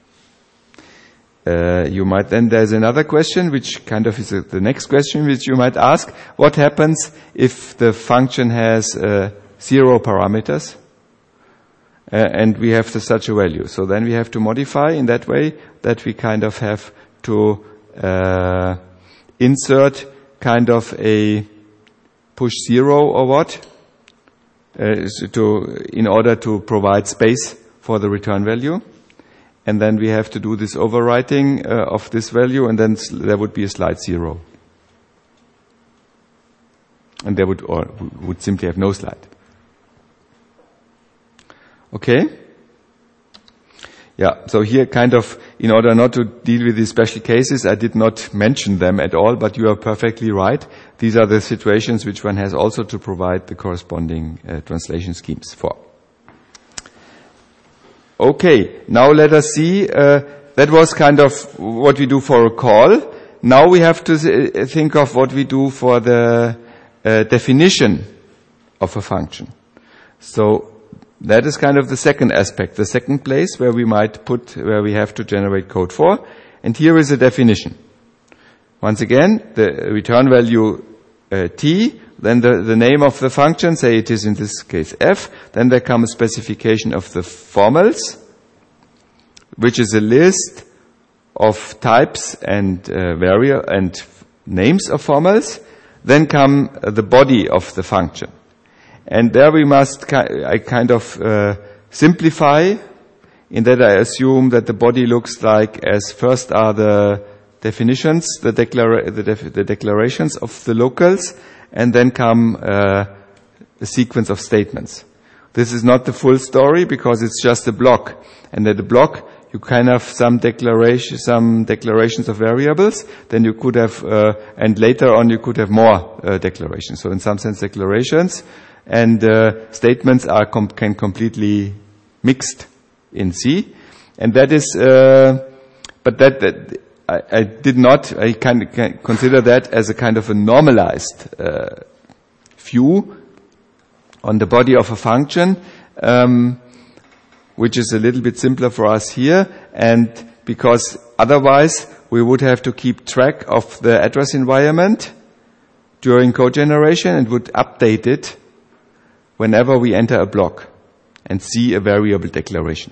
Uh, you might then, there's another question, which kind of is a, the next question, which you might ask: what happens if the function has uh, zero parameters? Uh, and we have the such a value. So then we have to modify in that way that we kind of have to uh, insert kind of a push zero or what, uh, so to in order to provide space for the return value. And then we have to do this overwriting uh, of this value, and then there would be a slide zero. And there would, or would simply have no slide. Okay? Yeah, so here kind of, in order not to deal with these special cases, I did not mention them at all, but you are perfectly right. These are the situations which one has also to provide the corresponding uh, translation schemes for. Okay, now let us see, uh, that was kind of what we do for a call. Now we have to th- think of what we do for the uh, definition of a function. So, that is kind of the second aspect, the second place where we might put, where we have to generate code for. And here is a definition. Once again, the return value uh, t, then the, the name of the function, say it is in this case f, then there comes a specification of the formals, which is a list of types and uh, vari- and names of formals. Then come uh, the body of the function. And there we must ki- I kind of uh, simplify, in that I assume that the body looks like as first are the definitions, the, declara- the, def- the declarations of the locals, and then come uh, a sequence of statements. This is not the full story because it's just a block, and at the block you kind of some declaration, some declarations of variables. Then you could have, uh, and later on you could have more uh, declarations. So in some sense, declarations and uh, statements are com- can completely mixed in C, and that is. Uh, but that, that I, I did not. I kind of can consider that as a kind of a normalized uh, view on the body of a function, um, which is a little bit simpler for us here, and because otherwise we would have to keep track of the address environment during code generation and would update it whenever we enter a block and see a variable declaration.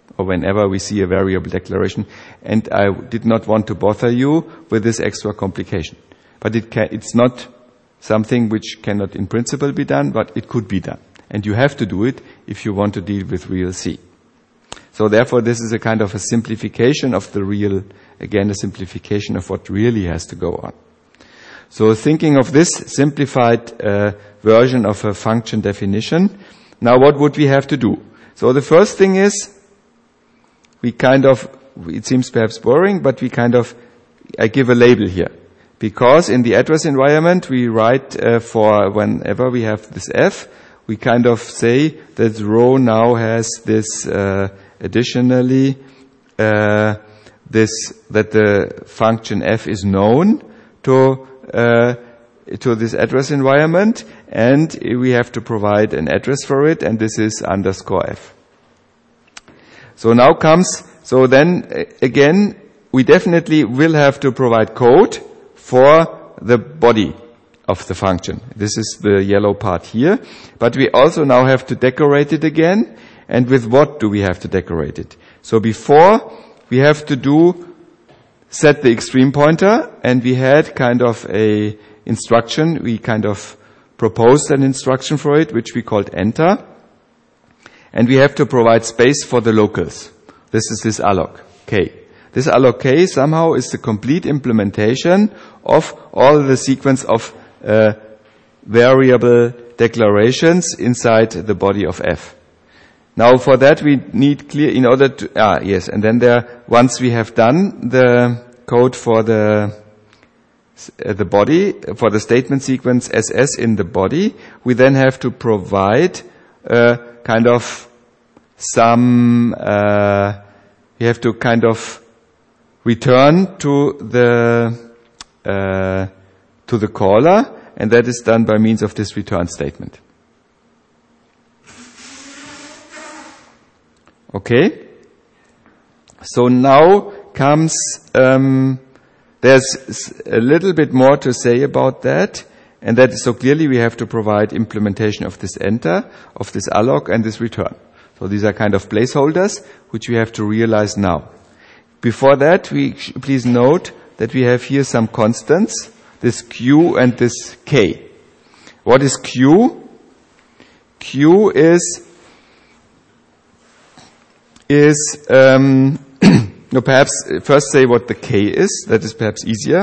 or whenever we see a variable declaration. And I did not want to bother you with this extra complication. But it can, it's not something which cannot in principle be done, but it could be done. And you have to do it if you want to deal with real C. So therefore, this is a kind of a simplification of the real, again, a simplification of what really has to go on. So thinking of this simplified uh, version of a function definition, now what would we have to do? So the first thing is, we kind of, it seems perhaps boring, but we kind of, I give a label here. Because in the address environment, we write uh, for whenever we have this f, we kind of say that row now has this uh, additionally, uh, this, that the function f is known to, uh, to this address environment, and we have to provide an address for it, and this is underscore f. So now comes, so then again, we definitely will have to provide code for the body of the function. This is the yellow part here. But we also now have to decorate it again. And with what do we have to decorate it? So before, we have to do, set the extreme pointer, and we had kind of a instruction. We kind of proposed an instruction for it, which we called enter. And we have to provide space for the locals. This is this alloc k. This alloc k somehow is the complete implementation of all the sequence of uh, variable declarations inside the body of f. Now for that we need clear, in order to, ah yes, and then there, once we have done the code for the uh, the body, for the statement sequence S S in the body, we then have to provide uh, kind of some, uh, we have to kind of return to the uh, to the caller, and that is done by means of this return statement. Okay? So now comes, um, there's a little bit more to say about that, and that is, so clearly we have to provide implementation of this enter, of this alloc, and this return. So these are kind of placeholders, which we have to realize now. Before that, we please note that we have here some constants, this q and this k. What is q? Q is, is, um, no, perhaps first say what the k is. That is perhaps easier.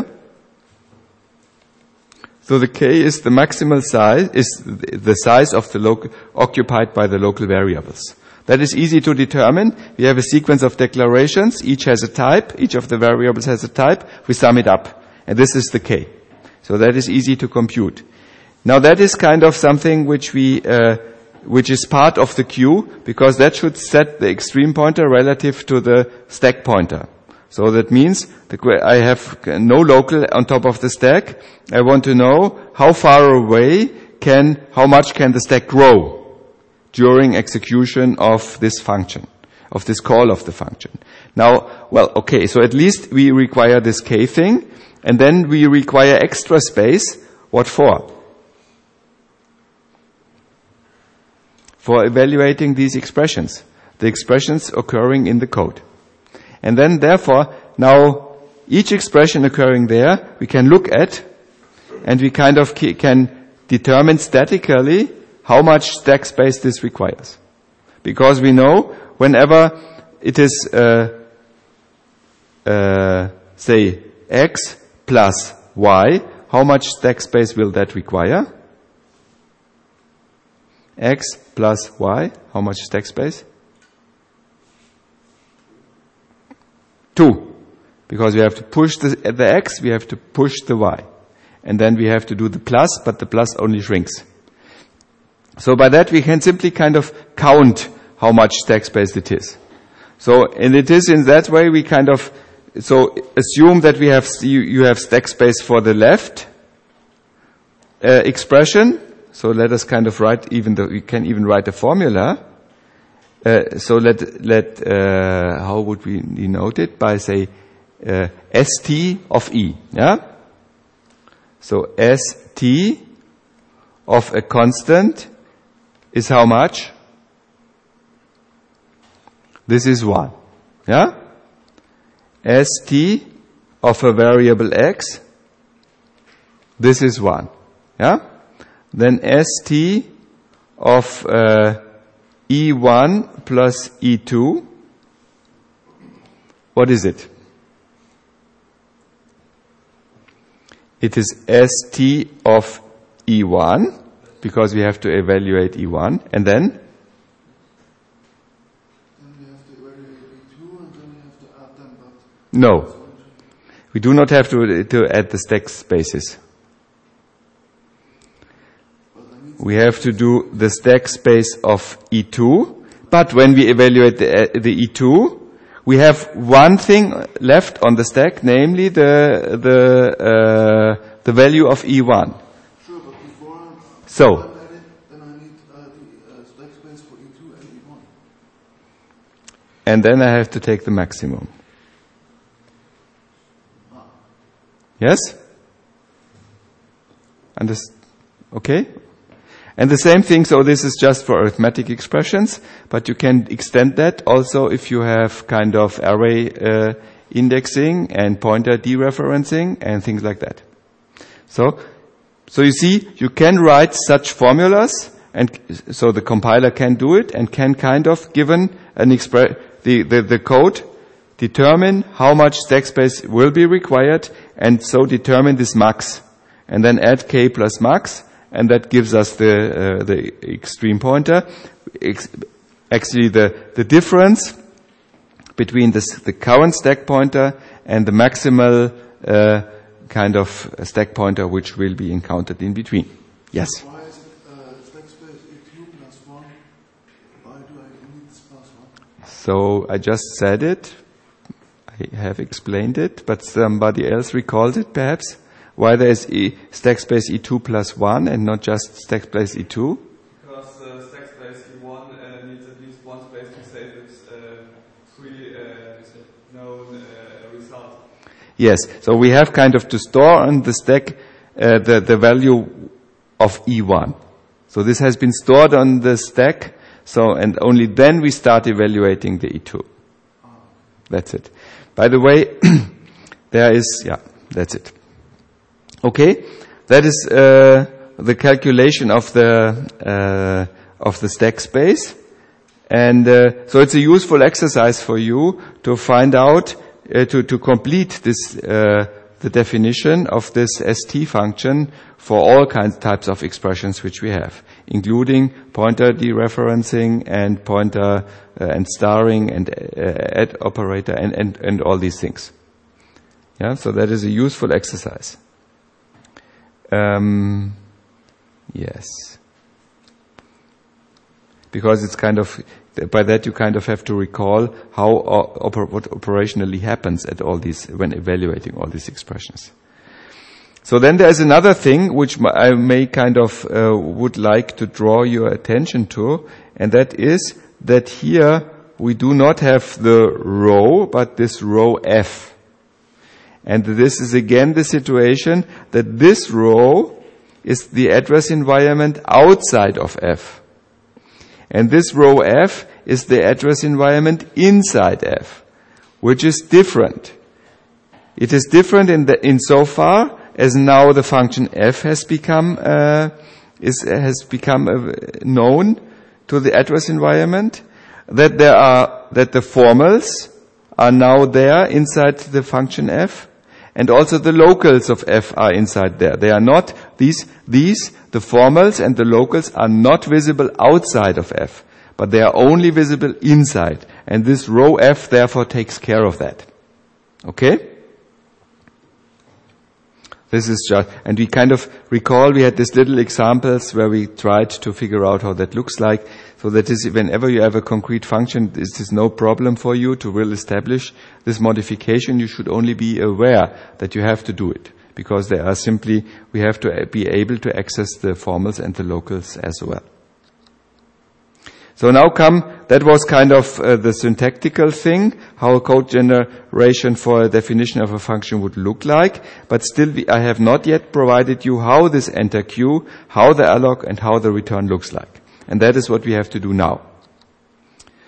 So the k is the maximal size, is the size of the local, occupied by the local variables. That is easy to determine. We have a sequence of declarations. Each has a type. Each of the variables has a type. We sum it up. And this is the k. So that is easy to compute. Now that is kind of something which we, uh, which is part of the queue, because that should set the extreme pointer relative to the stack pointer. So that means the, I have no local on top of the stack. I want to know how far away can, how much can the stack grow during execution of this function, of this call of the function. Now, well, okay, so at least we require this k thing, and then we require extra space. What for? For evaluating these expressions, the expressions occurring in the code. And then, therefore, now each expression occurring there, we can look at, and we kind of can determine statically how much stack space this requires. Because we know whenever it is, uh, uh, say, x plus y, how much stack space will that require? X plus y, how much stack space? Two. Because we have to push the, the x, we have to push the y. And then we have to do the plus, but the plus only shrinks. So by that we can simply kind of count how much stack space it is. So, and it is in that way we kind of, so assume that we have, you, you have stack space for the left uh, expression. So let us kind of write, even though we can even write a formula. Uh, so let, let, uh, how would we denote it? By say, uh, st of e, yeah? So st of a constant is how much? This is one. Yeah? St of a variable x. This is one. Yeah? Then St of uh, E one plus E two. What is it? It is St of E one, because we have to evaluate E one. And then? Then we have to evaluate E two and then we have to add them, but... No. We do not have to, to add the stack spaces. We have to do the stack space of E two, but when we evaluate the, the E two, we have one thing left on the stack, namely the the uh, the value of E one. Sure, but before So, I add it, then I need uh, the uh, stack space for E two and E one. and then I have to take the maximum. Yes? Underst- okay? And the same thing, so this is just for arithmetic expressions, but you can extend that also if you have kind of array uh, indexing and pointer dereferencing and things like that. So, so you see, you can write such formulas, and so the compiler can do it and can kind of, given an expre- the, the, the code, determine how much stack space will be required, and so determine this max, and then add k plus max, and that gives us the uh, the extreme pointer. Ex- actually, the the difference between this, the current stack pointer and the maximal uh, kind of stack pointer which will be encountered in between. Yes. Why is it uh, stack space E two plus one? Why do I need this plus one? So I just said it. I have explained it, but somebody else recalled it perhaps. Why there is e, stack space E two plus one and not just stack space E two? Because uh, stack space E one uh, needs at least one space to save its uh, three uh, known uh, result. Yes, so we have kind of to store on the stack uh, the, the value of E one. So this has been stored on the stack, so and only then we start evaluating the E two. That's it. By the way, there is, yeah, that's it. Okay, that is uh, the calculation of the uh, of the stack space, and uh, so it's a useful exercise for you to find out uh, to to complete this uh, the definition of this st function for all kinds types of expressions which we have, including pointer dereferencing and pointer uh, and starring and uh, add operator and, and and all these things. Yeah, so that is a useful exercise. Um, yes. Because it's kind of, by that you kind of have to recall how, oper, what operationally happens at all these, when evaluating all these expressions. So then there's another thing which I may kind of uh, would like to draw your attention to, and that is that here we do not have the row, but this row F. And this is again the situation that this row is the address environment outside of F. And this row F is the address environment inside F, which is different. It is different in the, insofar as now the function F has become, uh, is, has become uh, known to the address environment, that there are, that the formals are now there inside the function F. And also the locals of F are inside there. They are not, these, these, the formals and the locals are not visible outside of F, but they are only visible inside. And this row F therefore takes care of that. Okay? This is just, and we kind of recall we had these little examples where we tried to figure out how that looks like. So that is, whenever you have a concrete function, this is no problem for you to really establish this modification. You should only be aware that you have to do it, because they are simply, we have to be able to access the formals and the locals as well. So now come, that was kind of uh, the syntactical thing, how a code generation for a definition of a function would look like, but still we, I have not yet provided you how this enter queue, how the alloc and how the return looks like. And that is what we have to do now.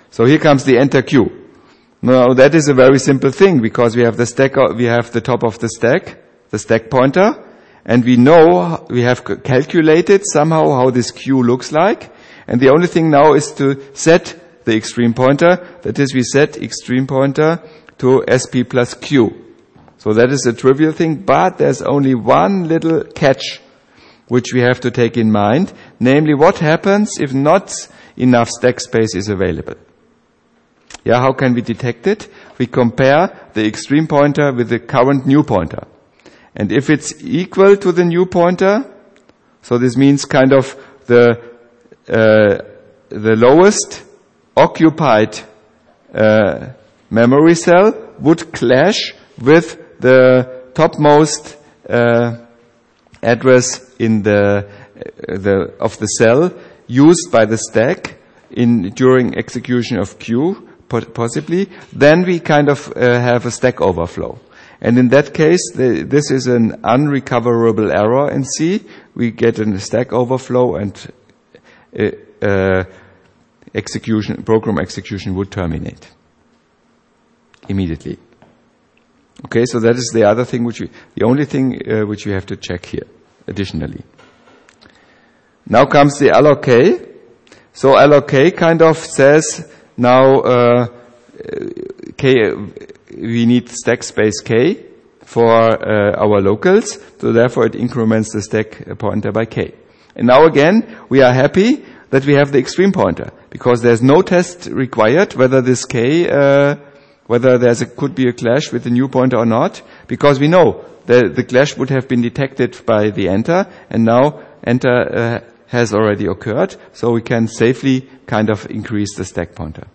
So here comes the enter Q. Now that is a very simple thing because we have the stack, we have the top of the stack, the stack pointer, and we know, we have calculated somehow how this Q looks like, and the only thing now is to set the extreme pointer, that is we set extreme pointer to S P plus Q. So that is a trivial thing, but there's only one little catch which we have to take in mind, namely what happens if not enough stack space is available. Yeah, how can we detect it? We compare the extreme pointer with the current new pointer. And if it's equal to the new pointer, so this means kind of the uh, the lowest occupied uh, memory cell would clash with the topmost uh, address in the uh, the of the cell used by the stack in during execution of Q, possibly, then we kind of uh, have a stack overflow. And in that case, the, this is an unrecoverable error in C. We get a stack overflow and uh, uh, execution, program execution would terminate immediately. Okay, so that is the other thing which we, the only thing uh, which we have to check here additionally. Now comes the allocate. So allocate kind of says now uh, K, we need stack space K for uh, our locals, so therefore it increments the stack pointer by K. And now again, we are happy that we have the extreme pointer, because there's no test required whether this K, uh, whether there's a, could be a clash with the new pointer or not, because we know the, the clash would have been detected by the enter, and now enter uh, has already occurred, so we can safely kind of increase the stack pointer.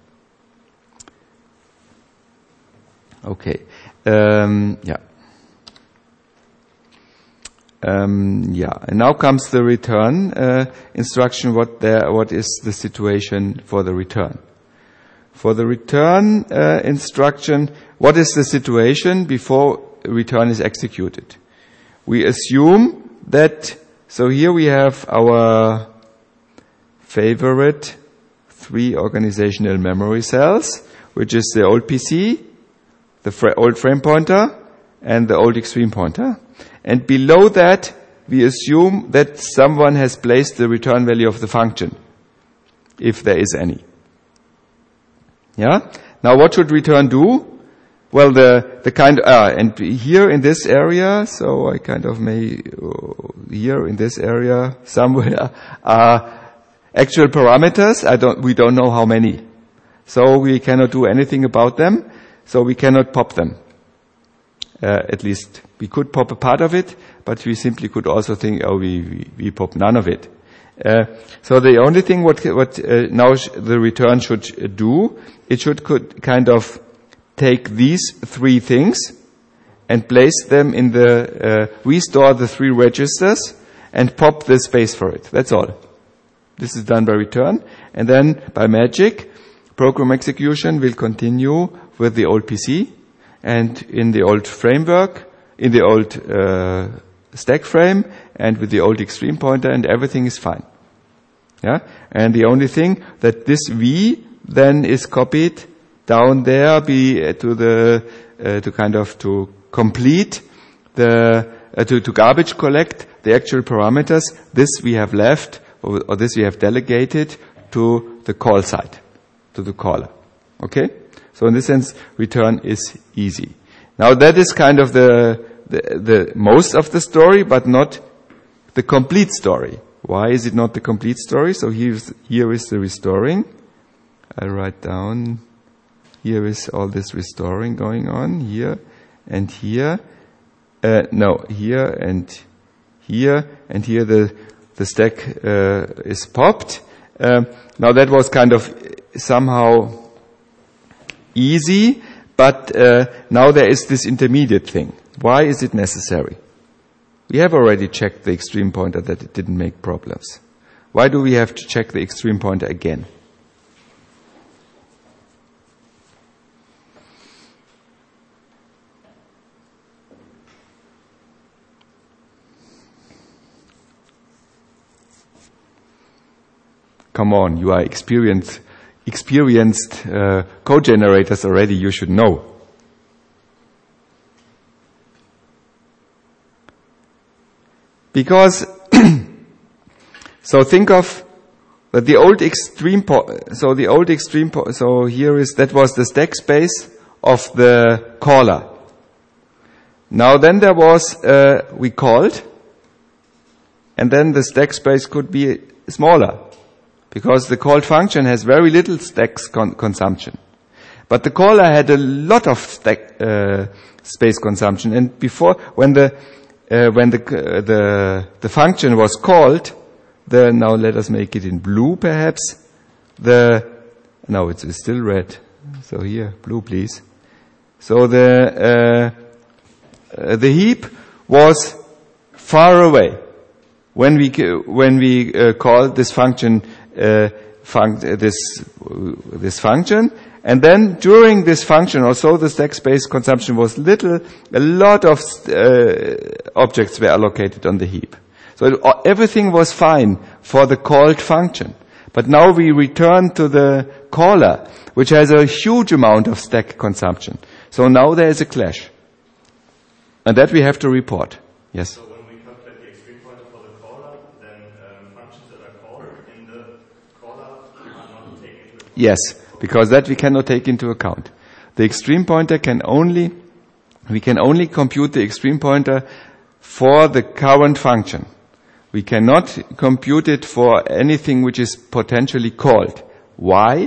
Okay. Um, yeah. Um, yeah. And now comes the return uh, instruction. What there? What is the situation for the return? For the return uh, instruction, what is the situation before return is executed? We assume that. So here we have our favorite three organizational memory cells, which is the old P C, the fra- old frame pointer, and the old extreme pointer. And below that, we assume that someone has placed the return value of the function, if there is any. Yeah? Now what should return do? Well, the, the kind of, uh, and here in this area, so I kind of may, uh, here in this area, somewhere, are actual parameters. I don't, we don't know how many. So we cannot do anything about them. So we cannot pop them. Uh, at least we could pop a part of it, but we simply could also think, oh, we, we, we pop none of it. Uh, so the only thing what, what uh, now sh- the return should do, it should could kind of take these three things and place them in the, uh, restore the three registers and pop the space for it. That's all. This is done by return. And then by magic, program execution will continue with the old P C and in the old framework, in the old uh, stack frame and with the old extreme pointer, and everything is fine. Yeah? And the only thing that this V then is copied down there be uh, to the uh, to kind of to complete the uh, to to garbage collect the actual parameters. This we have left or, or this we have delegated to the call side, to the caller. Okay? So in this sense, return is easy. Now that is kind of the, the, the most of the story, but not the complete story. Why is it not the complete story? So here's, here is the restoring. I write down, here is all this restoring going on, here and here. Uh, no, here and here, and here the, the stack uh, is popped. Uh, now that was kind of somehow easy, but uh, now there is this intermediate thing. Why is it necessary? We have already checked the extreme pointer that it didn't make problems. Why do we have to check the extreme pointer again? Come on, you are experienced experienced uh, code generators already, you should know. Because, so think of that the old extreme, po- so the old extreme, po- so here is, that was the stack space of the caller. Now then there was, uh, we called, and then the stack space could be smaller, because the called function has very little stack con- consumption. But the caller had a lot of stack, uh, space consumption, and before, when the, uh, when the, uh, the, the function was called, the, now let us make it in blue perhaps, the, no, it's, it's still red, so here, blue please. So the, uh, uh, the heap was far away when we, when we uh, called this function, uh, func- this, uh, this function, and then during this function also the stack space consumption was little, a lot of uh, objects were allocated on the heap. So it, everything was fine for the called function. But now we return to the caller, which has a huge amount of stack consumption. So now there is a clash. And that we have to report. Yes? So when we calculate the extreme pointer for the caller, then um, functions that are called in the caller are not taken into account? Yes, because that we cannot take into account. The extreme pointer can only, we can only compute the extreme pointer for the current function. We cannot compute it for anything which is potentially called. Why?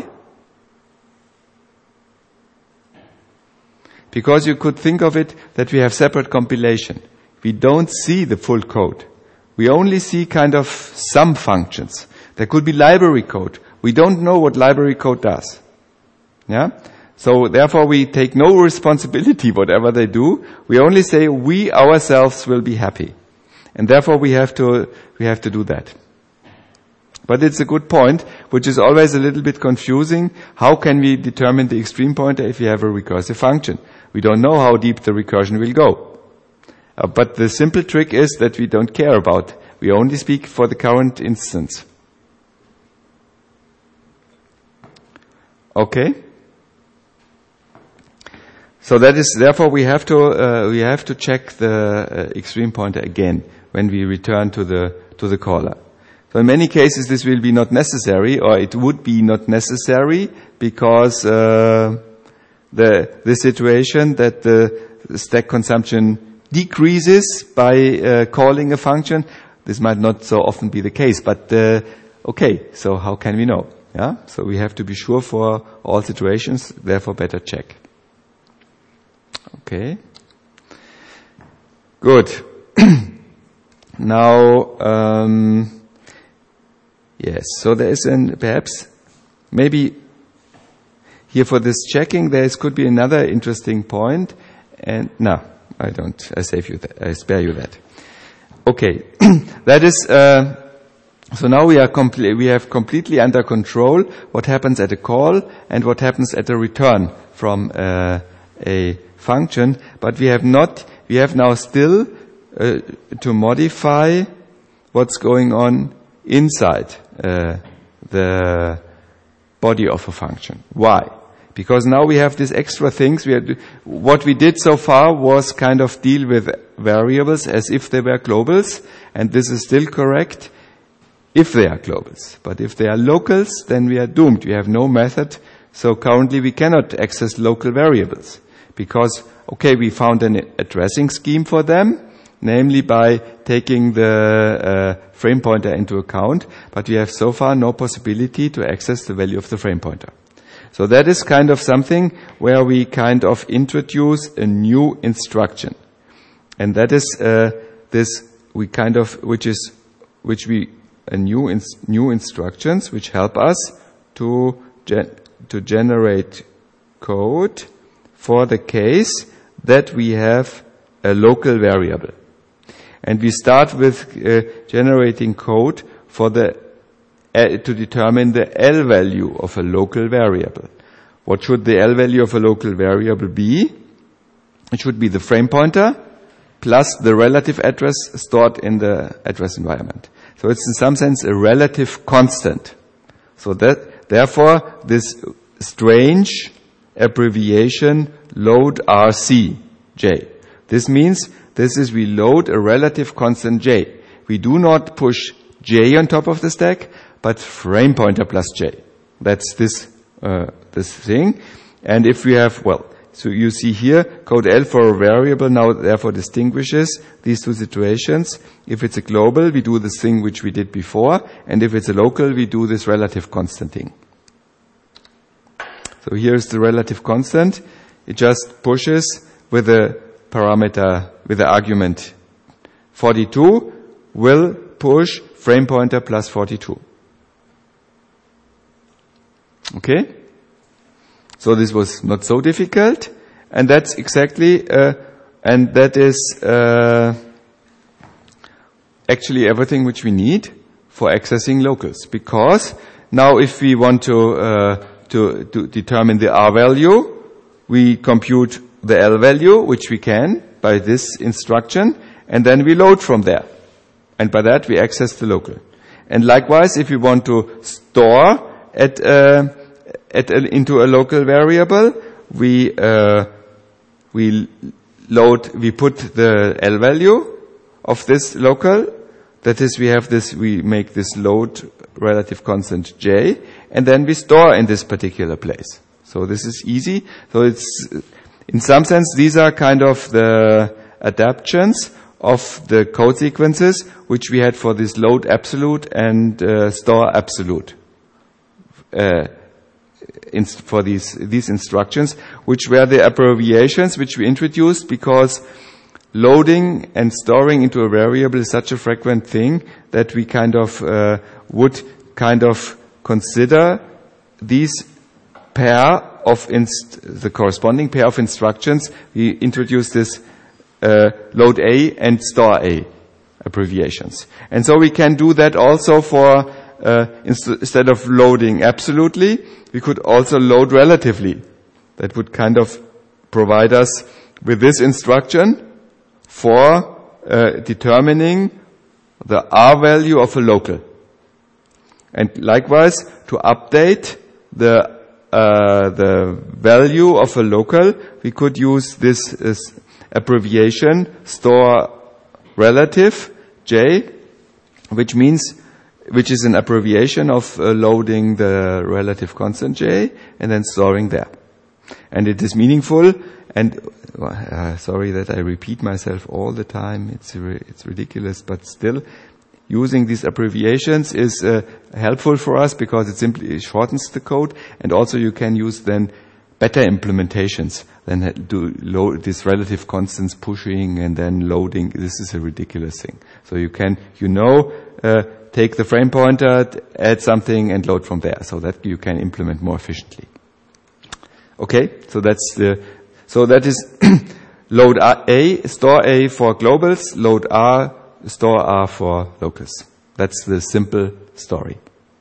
Because you could think of it that we have separate compilation. We don't see the full code. We only see kind of some functions. There could be library code. We don't know what library code does. Yeah? So therefore we take no responsibility whatever they do. We only say we ourselves will be happy. And therefore we have to, we have to do that. But it's a good point, which is always a little bit confusing. How can we determine the extreme pointer if we have a recursive function? We don't know how deep the recursion will go. Uh, but the simple trick is that we don't care about. We only speak for the current instance. Okay? So that is, therefore we have to, uh, we have to check the uh, extreme pointer again when we return to the, to the caller. So in many cases this will be not necessary, or it would be not necessary because, uh, the, the situation that the stack consumption decreases by, uh, calling a function. This might not so often be the case, but, uh, okay, so how can we know? Yeah? So we have to be sure for all situations, therefore better check. Okay. Good. Now, um, yes, so there is an, perhaps, maybe here for this checking, there is, could be another interesting point, and, no, I don't, I save you that, I spare you that. Okay. That is, uh, so now we are complete, we have completely under control what happens at a call and what happens at a return from, uh, a function, but we have not, we have now still uh, to modify what's going on inside uh, the body of a function. Why? Because now we have these extra things. We had, what we did so far was kind of deal with variables as if they were globals, and this is still correct if they are globals. But if they are locals, then we are doomed. We have no method, so currently we cannot access local variables. Because, okay, we found an addressing scheme for them, namely by taking the uh, frame pointer into account, but we have so far no possibility to access the value of the frame pointer. So that is kind of something where we kind of introduce a new instruction. And that is uh, this, we kind of, which is, which we, a new, ins, new instructions which help us to, gen, to generate code for the case that we have a local variable. And we start with uh, generating code for the, uh, to determine the L value of a local variable. What should the L value of a local variable be? It should be the frame pointer plus the relative address stored in the address environment. So it's in some sense a relative constant. So that, therefore, this strange abbreviation load R C J. This means this is we load a relative constant J. We do not push J on top of the stack, but frame pointer plus J. That's this uh, this thing. And if we have, well, so you see here, code L for a variable now therefore distinguishes these two situations. If it's a global, we do this thing which we did before, and if it's a local, we do this relative constant thing. So here's the relative constant. It just pushes with a parameter, with the argument forty-two, will push frame pointer plus forty-two. Okay? So this was not so difficult, and that's exactly, uh, and that is uh, actually everything which we need for accessing locals. Because now if we want to, uh, to, to determine the R value, we compute the L value, which we can by this instruction, and then we load from there. And by that we access the local. And likewise, if we want to store at, uh, at a, into a local variable, we uh, we load, we put the L value of this local. That is, we have this, we make this load relative constant J, and then we store in this particular place. So this is easy. So it's, in some sense, these are kind of the adaptations of the code sequences which we had for this load absolute and uh, store absolute uh, in, for these these instructions, which were the abbreviations which we introduced because loading and storing into a variable is such a frequent thing that we kind of uh, would kind of consider these pair of inst- the corresponding pair of instructions. We introduce this uh, load A and store A abbreviations. And so we can do that also for, uh, inst- instead of loading absolutely, we could also load relatively. That would kind of provide us with this instruction for uh, determining the R value of a local. And likewise, to update the uh, the value of a local, we could use this as abbreviation store relative J, which means, which is an abbreviation of uh, loading the relative constant J and then storing there. And it is meaningful, and uh, sorry that I repeat myself all the time, it's re- it's ridiculous, but still, using these abbreviations is uh, helpful for us because it simply shortens the code, and also you can use then better implementations than do load this relative constants pushing and then loading. This is a ridiculous thing. So you can, you know, uh, take the frame pointer, add something, and load from there, so that you can implement more efficiently. Okay, so that's the, so that is load A, store A for globals, load R, store R for locals. That's the simple story.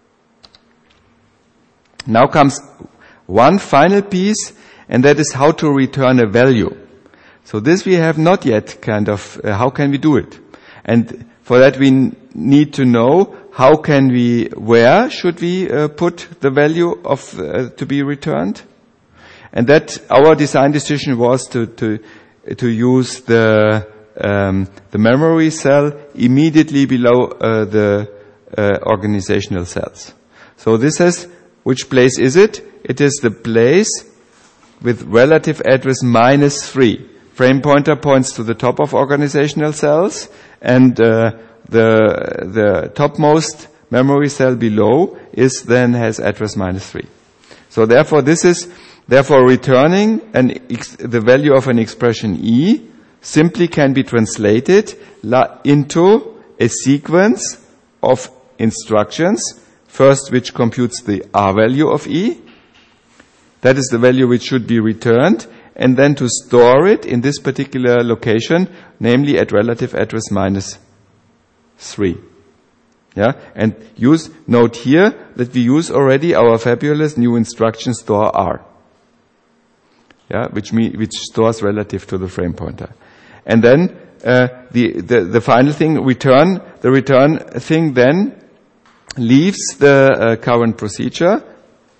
Now comes one final piece, and that is how to return a value. So this we have not yet kind of, uh, how can we do it? And for that we n- need to know how can we, where should we uh, put the value of uh, to be returned? And that our design decision was to to to use the um, the memory cell immediately below uh, the uh, organizational cells. So this is, which place is it? It is the place with relative address minus three. Frame pointer points to the top of organizational cells, and uh, the the topmost memory cell below is then has address minus three. So therefore, this is therefore returning an ex- the value of an expression E simply can be translated la- into a sequence of instructions. First, which computes the R value of E. That is the value which should be returned, and then to store it in this particular location, namely at relative address minus three. Yeah, and use, note here that we use already our fabulous new instruction store R. Yeah, which mean, which stores relative to the frame pointer. And then, uh, the, the, the final thing, return, the return thing then leaves the uh, current procedure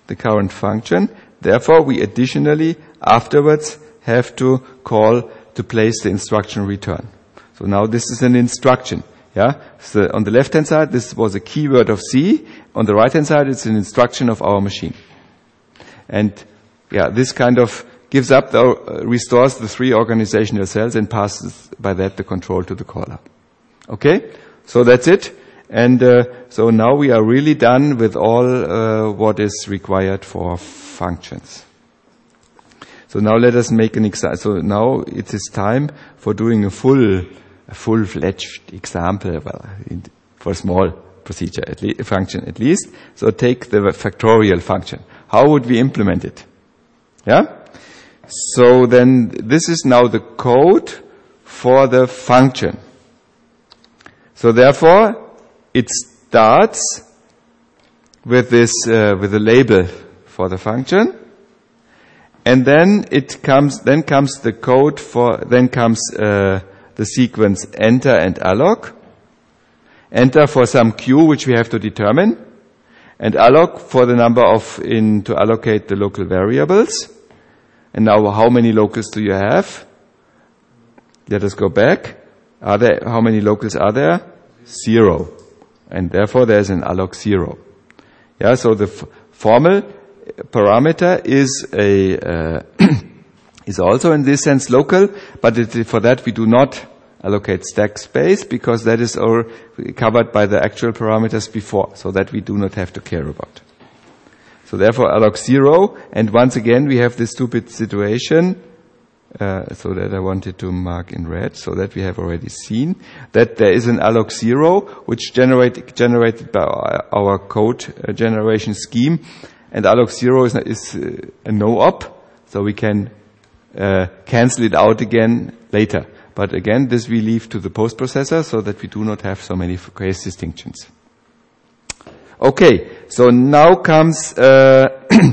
the current function. Therefore, we additionally afterwards have to call to place the instruction return. So now this is an instruction. Yeah. So on the left-hand side, this was a keyword of C. On the right-hand side, it's an instruction of our machine. And yeah, this kind of gives up, the, uh, restores the three organizational cells and passes by that the control to the caller. Okay. So that's it. And uh, so now we are really done with all uh, what is required for functions. So now let us make an example. So now it is time for doing a full, a full-fledged example, well, in, for a small procedure, at le- function at least. So take the factorial function. How would we implement it? Yeah? So then this is now the code for the function. So therefore, it starts with this, uh, with a label for the function. And then it comes, then comes the code for, then comes, uh, the sequence enter and alloc. Enter for some Q which we have to determine. And alloc for the number of, in, to allocate the local variables. And now how many locals do you have? Let us go back. Are there, how many locals are there? Zero. And therefore there's an alloc zero. Yeah, so the f- formal parameter is a, uh, is also in this sense local, but it, for that we do not allocate stack space because that is all covered by the actual parameters before, so that we do not have to care about. So therefore alloc zero, and once again we have this stupid situation, uh, so that I wanted to mark in red, so that we have already seen, that there is an alloc zero which generate, generated by our, our code uh, generation scheme, and alloc zero is, is uh, a no-op, so we can uh, cancel it out again later. But again, this we leave to the post-processor so that we do not have so many case distinctions. Okay, so now comes uh,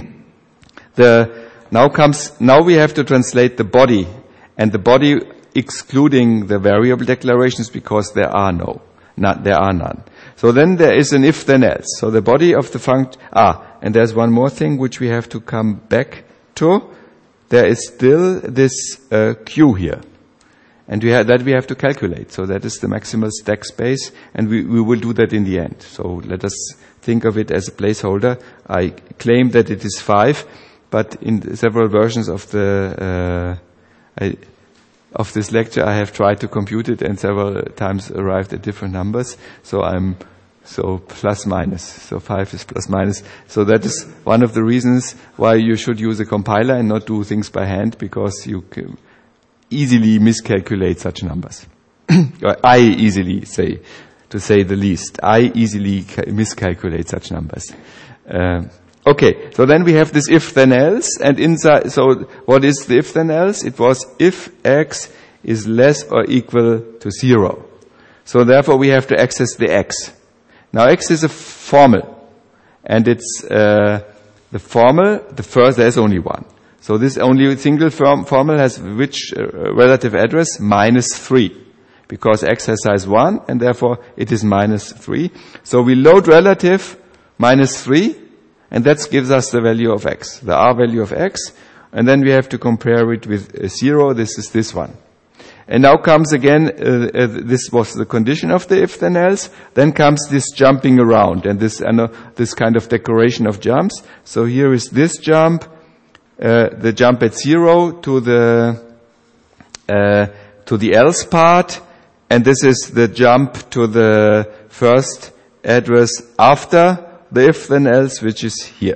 the now comes now we have to translate the body, and the body excluding the variable declarations because there are no, not there are none. So then there is an if then else. So the body of the function ah, and there's one more thing which we have to come back to. There is still this uh, Q here. And we have, that we have to calculate. So that is the maximal stack space, and we, we will do that in the end. So let us think of it as a placeholder. I claim that it is five, but in several versions of the uh, I, of this lecture, I have tried to compute it, and several times arrived at different numbers. So I'm so plus minus. So five is plus minus. So that is one of the reasons why you should use a compiler and not do things by hand, because you can easily miscalculate such numbers. I easily say, to say the least, I easily ca- miscalculate such numbers. Uh, okay, so then we have this if then else, and inside, so what is the if then else? It was if x is less or equal to zero. So therefore we have to access the x. Now x is a formal, and it's uh, the formal, the first, there's only one. So this only single form, formal has which uh, relative address? Minus three. Because x has size one, and therefore it is minus three. So we load relative minus three, and that gives us the value of x, the R value of x, and then we have to compare it with uh, zero. This is this one. And now comes again, uh, uh, this was the condition of the if then else, then comes this jumping around, and this, uh, this kind of decoration of jumps. So here is this jump, Uh, the jump at zero to the uh, to the else part, and this is the jump to the first address after the if then else, which is here.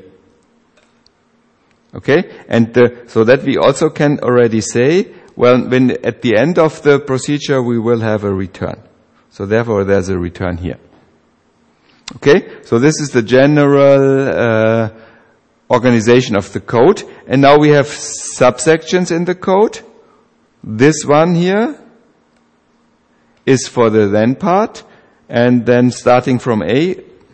Okay, and uh, so that we also can already say, well, when at the end of the procedure we will have a return. So therefore there's a return here. Okay, so this is the general uh, organization of the code. And now we have subsections in the code. This one here is for the then part, and then starting from A,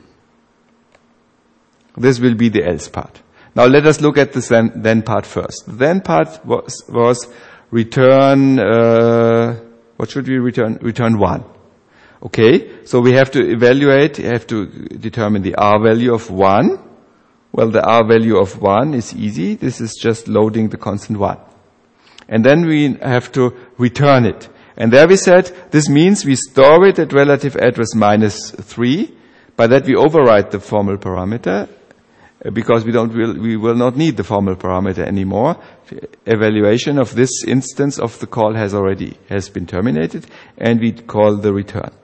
this will be the else part. Now let us look at the then, then part first. The then part was, was return, uh, what should we return? Return one. Okay, so we have to evaluate, have to determine the R value of one. Well, the R value of one is easy. This is just loading the constant one. And then we have to return it. And there we said, this means we store it at relative address minus three. By that we override the formal parameter, because we don't will, we will not need the formal parameter anymore. Evaluation of this instance of the call has already has been terminated, and we call the return.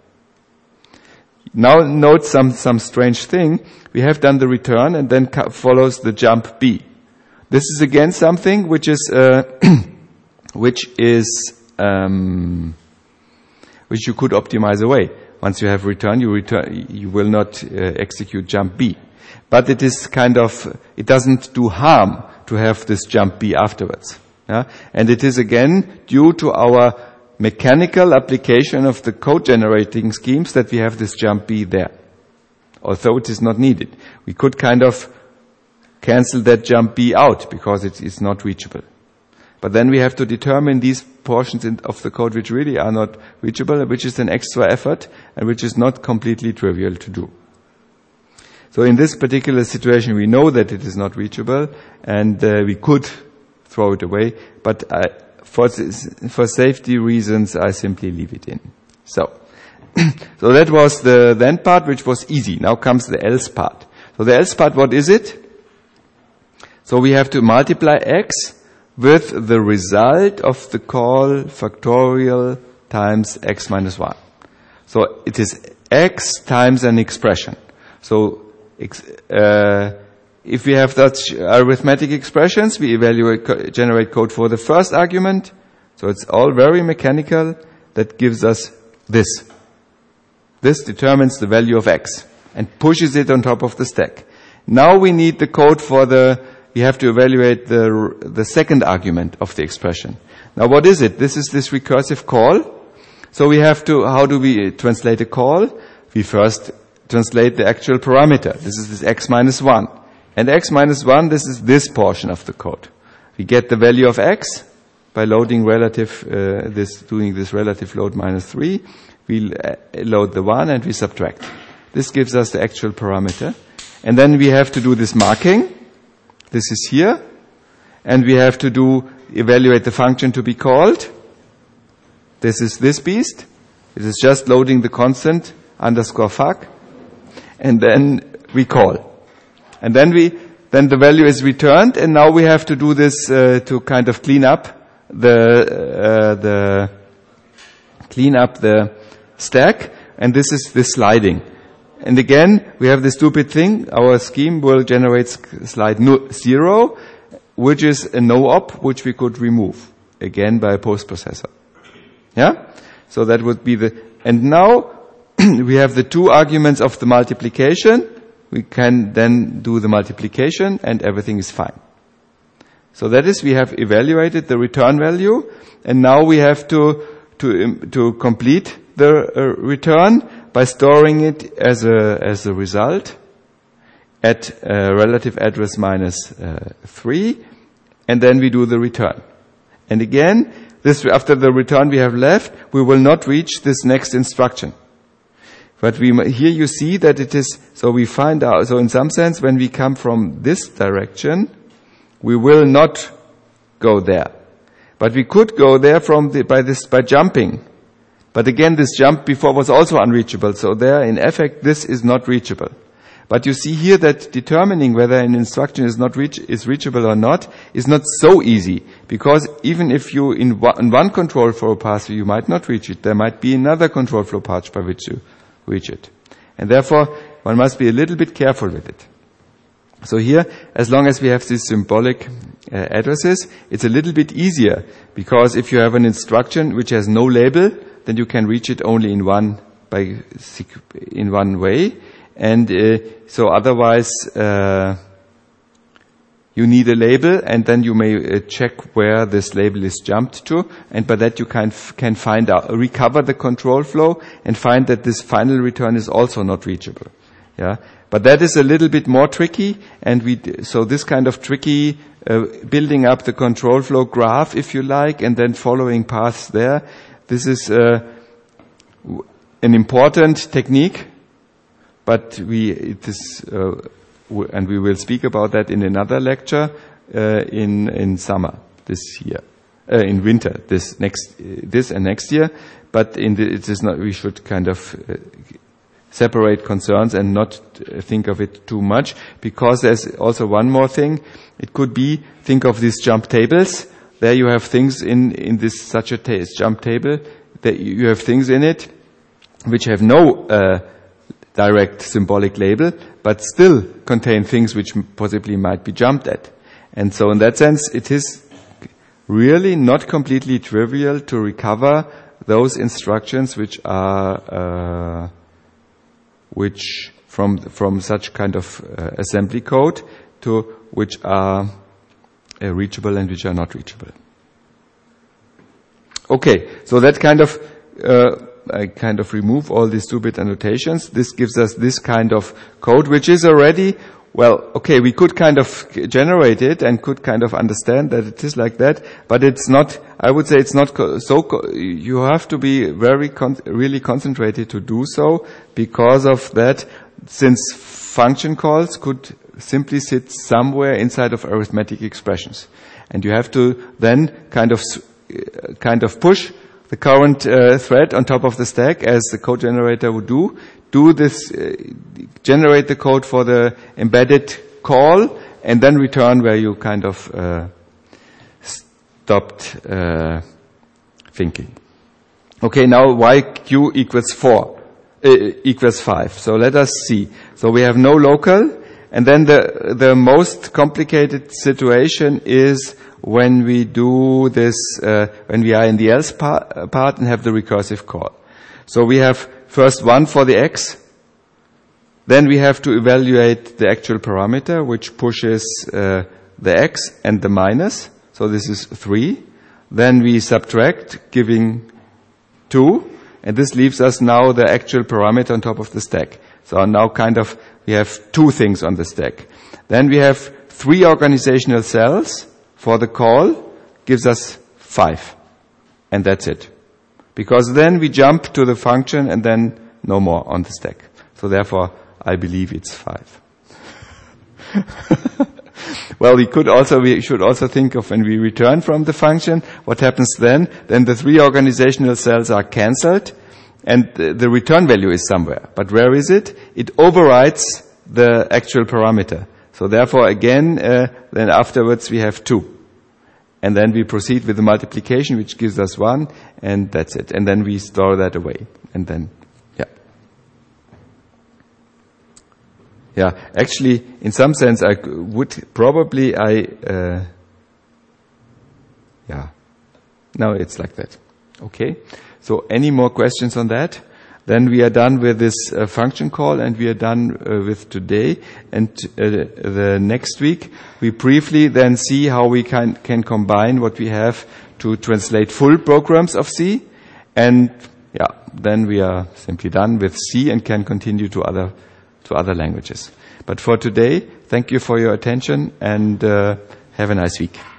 Now note some some strange thing. We have done the return, and then follows the jump B. This is again something which is uh, which is um, which you could optimize away. Once you have return, you return you will not uh, execute jump B. But it is kind of, it doesn't do harm to have this jump B afterwards. Yeah? And it is again due to our mechanical application of the code generating schemes that we have this jump B there. Although it is not needed. We could kind of cancel that jump B out because it is not reachable. But then we have to determine these portions in, of the code which really are not reachable, which is an extra effort and which is not completely trivial to do. So in this particular situation, we know that it is not reachable, and uh, we could throw it away. But I, for for safety reasons, I simply leave it in. So, so that was the then part, which was easy. Now comes the else part. So the else part, what is it? So we have to multiply x with the result of the call factorial times x minus one. So it is x times an expression. So Uh, if we have such arithmetic expressions, we evaluate, co- generate code for the first argument. So it's all very mechanical. That gives us this. This determines the value of x and pushes it on top of the stack. Now we need the code for the, we have to evaluate the, the second argument of the expression. Now what is it? This is this recursive call. So we have to, how do we translate a call? We first translate the actual parameter. This is this x minus one. And x minus one, this is this portion of the code. We get the value of x by loading relative, uh, this, doing this relative load minus three. We uh, load the one and we subtract. This gives us the actual parameter. And then we have to do this marking. This is here. And we have to do, evaluate the function to be called. This is this beast. It is just loading the constant underscore fuck. And then we call. And then we, then the value is returned, and now we have to do this uh, to kind of clean up the, uh, the, clean up the stack, and this is the sliding. And again, we have the stupid thing, our scheme will generate slide no, zero, which is a no-op, which we could remove, again by a post-processor. Yeah? So that would be the, and now, we have the two arguments of the multiplication. We can then do the multiplication and everything is fine. So that is, we have evaluated the return value, and now we have to to to complete the uh, return by storing it as a as a result at uh, relative address minus uh, three, and then we do the return. And again, this after the return we have left, we will not reach this next instruction. But we, here you see that it is, so we find out, so in some sense when we come from this direction, we will not go there. But we could go there from the, by this, by jumping. But again, this jump before was also unreachable, so there in effect this is not reachable. But you see here that determining whether an instruction is not reach, is reachable or not is not so easy, because even if you in one, in one control flow path you might not reach it, there might be another control flow path by which you reach it. And therefore, one must be a little bit careful with it. So here, as long as we have these symbolic uh, addresses, it's a little bit easier, because if you have an instruction which has no label, then you can reach it only in one by in one way, and uh, so otherwise uh, you need a label, and then you may uh, check where this label is jumped to, and by that you can f- can find out, recover the control flow, and find that this final return is also not reachable. Yeah, but that is a little bit more tricky, and we d- so this kind of tricky uh, building up the control flow graph, if you like, and then following paths there. This is uh, w- an important technique, but we it is uh, w- and we will speak about that in another lecture uh, in in summer this year, uh, in winter this next uh, this and next year. But in the, it is not. We should kind of uh, separate concerns and not uh, think of it too much, because there's also one more thing. It could be, think of these jump tables. There you have things in in this such a ta- jump table that you have things in it which have no uh, direct symbolic label, but still contain things which m- possibly might be jumped at. And so in that sense, it is really not completely trivial to recover those instructions which are uh, which from from such kind of uh, assembly code to which are uh, reachable and which are not reachable. Okay, so that kind of uh, I kind of remove all these two-bit annotations. This gives us this kind of code, which is already, well, okay, we could kind of generate it and could kind of understand that it is like that, but it's not, I would say it's not co- so, co- you have to be very, con- really concentrated to do so, because of that, since function calls could simply sit somewhere inside of arithmetic expressions. And you have to then kind of, uh, kind of push the current uh, thread on top of the stack, as the code generator would do, do this, uh, generate the code for the embedded call, and then return where you kind of uh, stopped uh, thinking. Okay, now y q equals four, uh, equals five. So let us see. So we have no local, and then the the most complicated situation is when we do this, uh, when we are in the else part, part and have the recursive call. So we have first one for the x, then we have to evaluate the actual parameter, which pushes uh, the x and the minus. So this is three. Then we subtract, giving two, and this leaves us now the actual parameter on top of the stack. So now kind of we have two things on the stack. Then we have three organizational cells for the call, gives us five. And that's it. Because then we jump to the function and then no more on the stack. So therefore, I believe it's five. Well, we could also, we should also think of when we return from the function, what happens then? Then the three organizational cells are cancelled and the, the return value is somewhere. But where is it? It overrides the actual parameter. So therefore, again, uh, then afterwards we have two. And then we proceed with the multiplication, which gives us one, and that's it. And then we store that away. And then, yeah. Yeah, actually, in some sense, I would probably, I, uh, yeah. Now it's like that. Okay. So any more questions on that? Then we are done with this uh, function call, and we are done uh, with today. And uh, the next week, we briefly then see how we can, can combine what we have to translate full programs of C. And yeah, then we are simply done with C and can continue to other to other languages. But for today, thank you for your attention, and uh, have a nice week.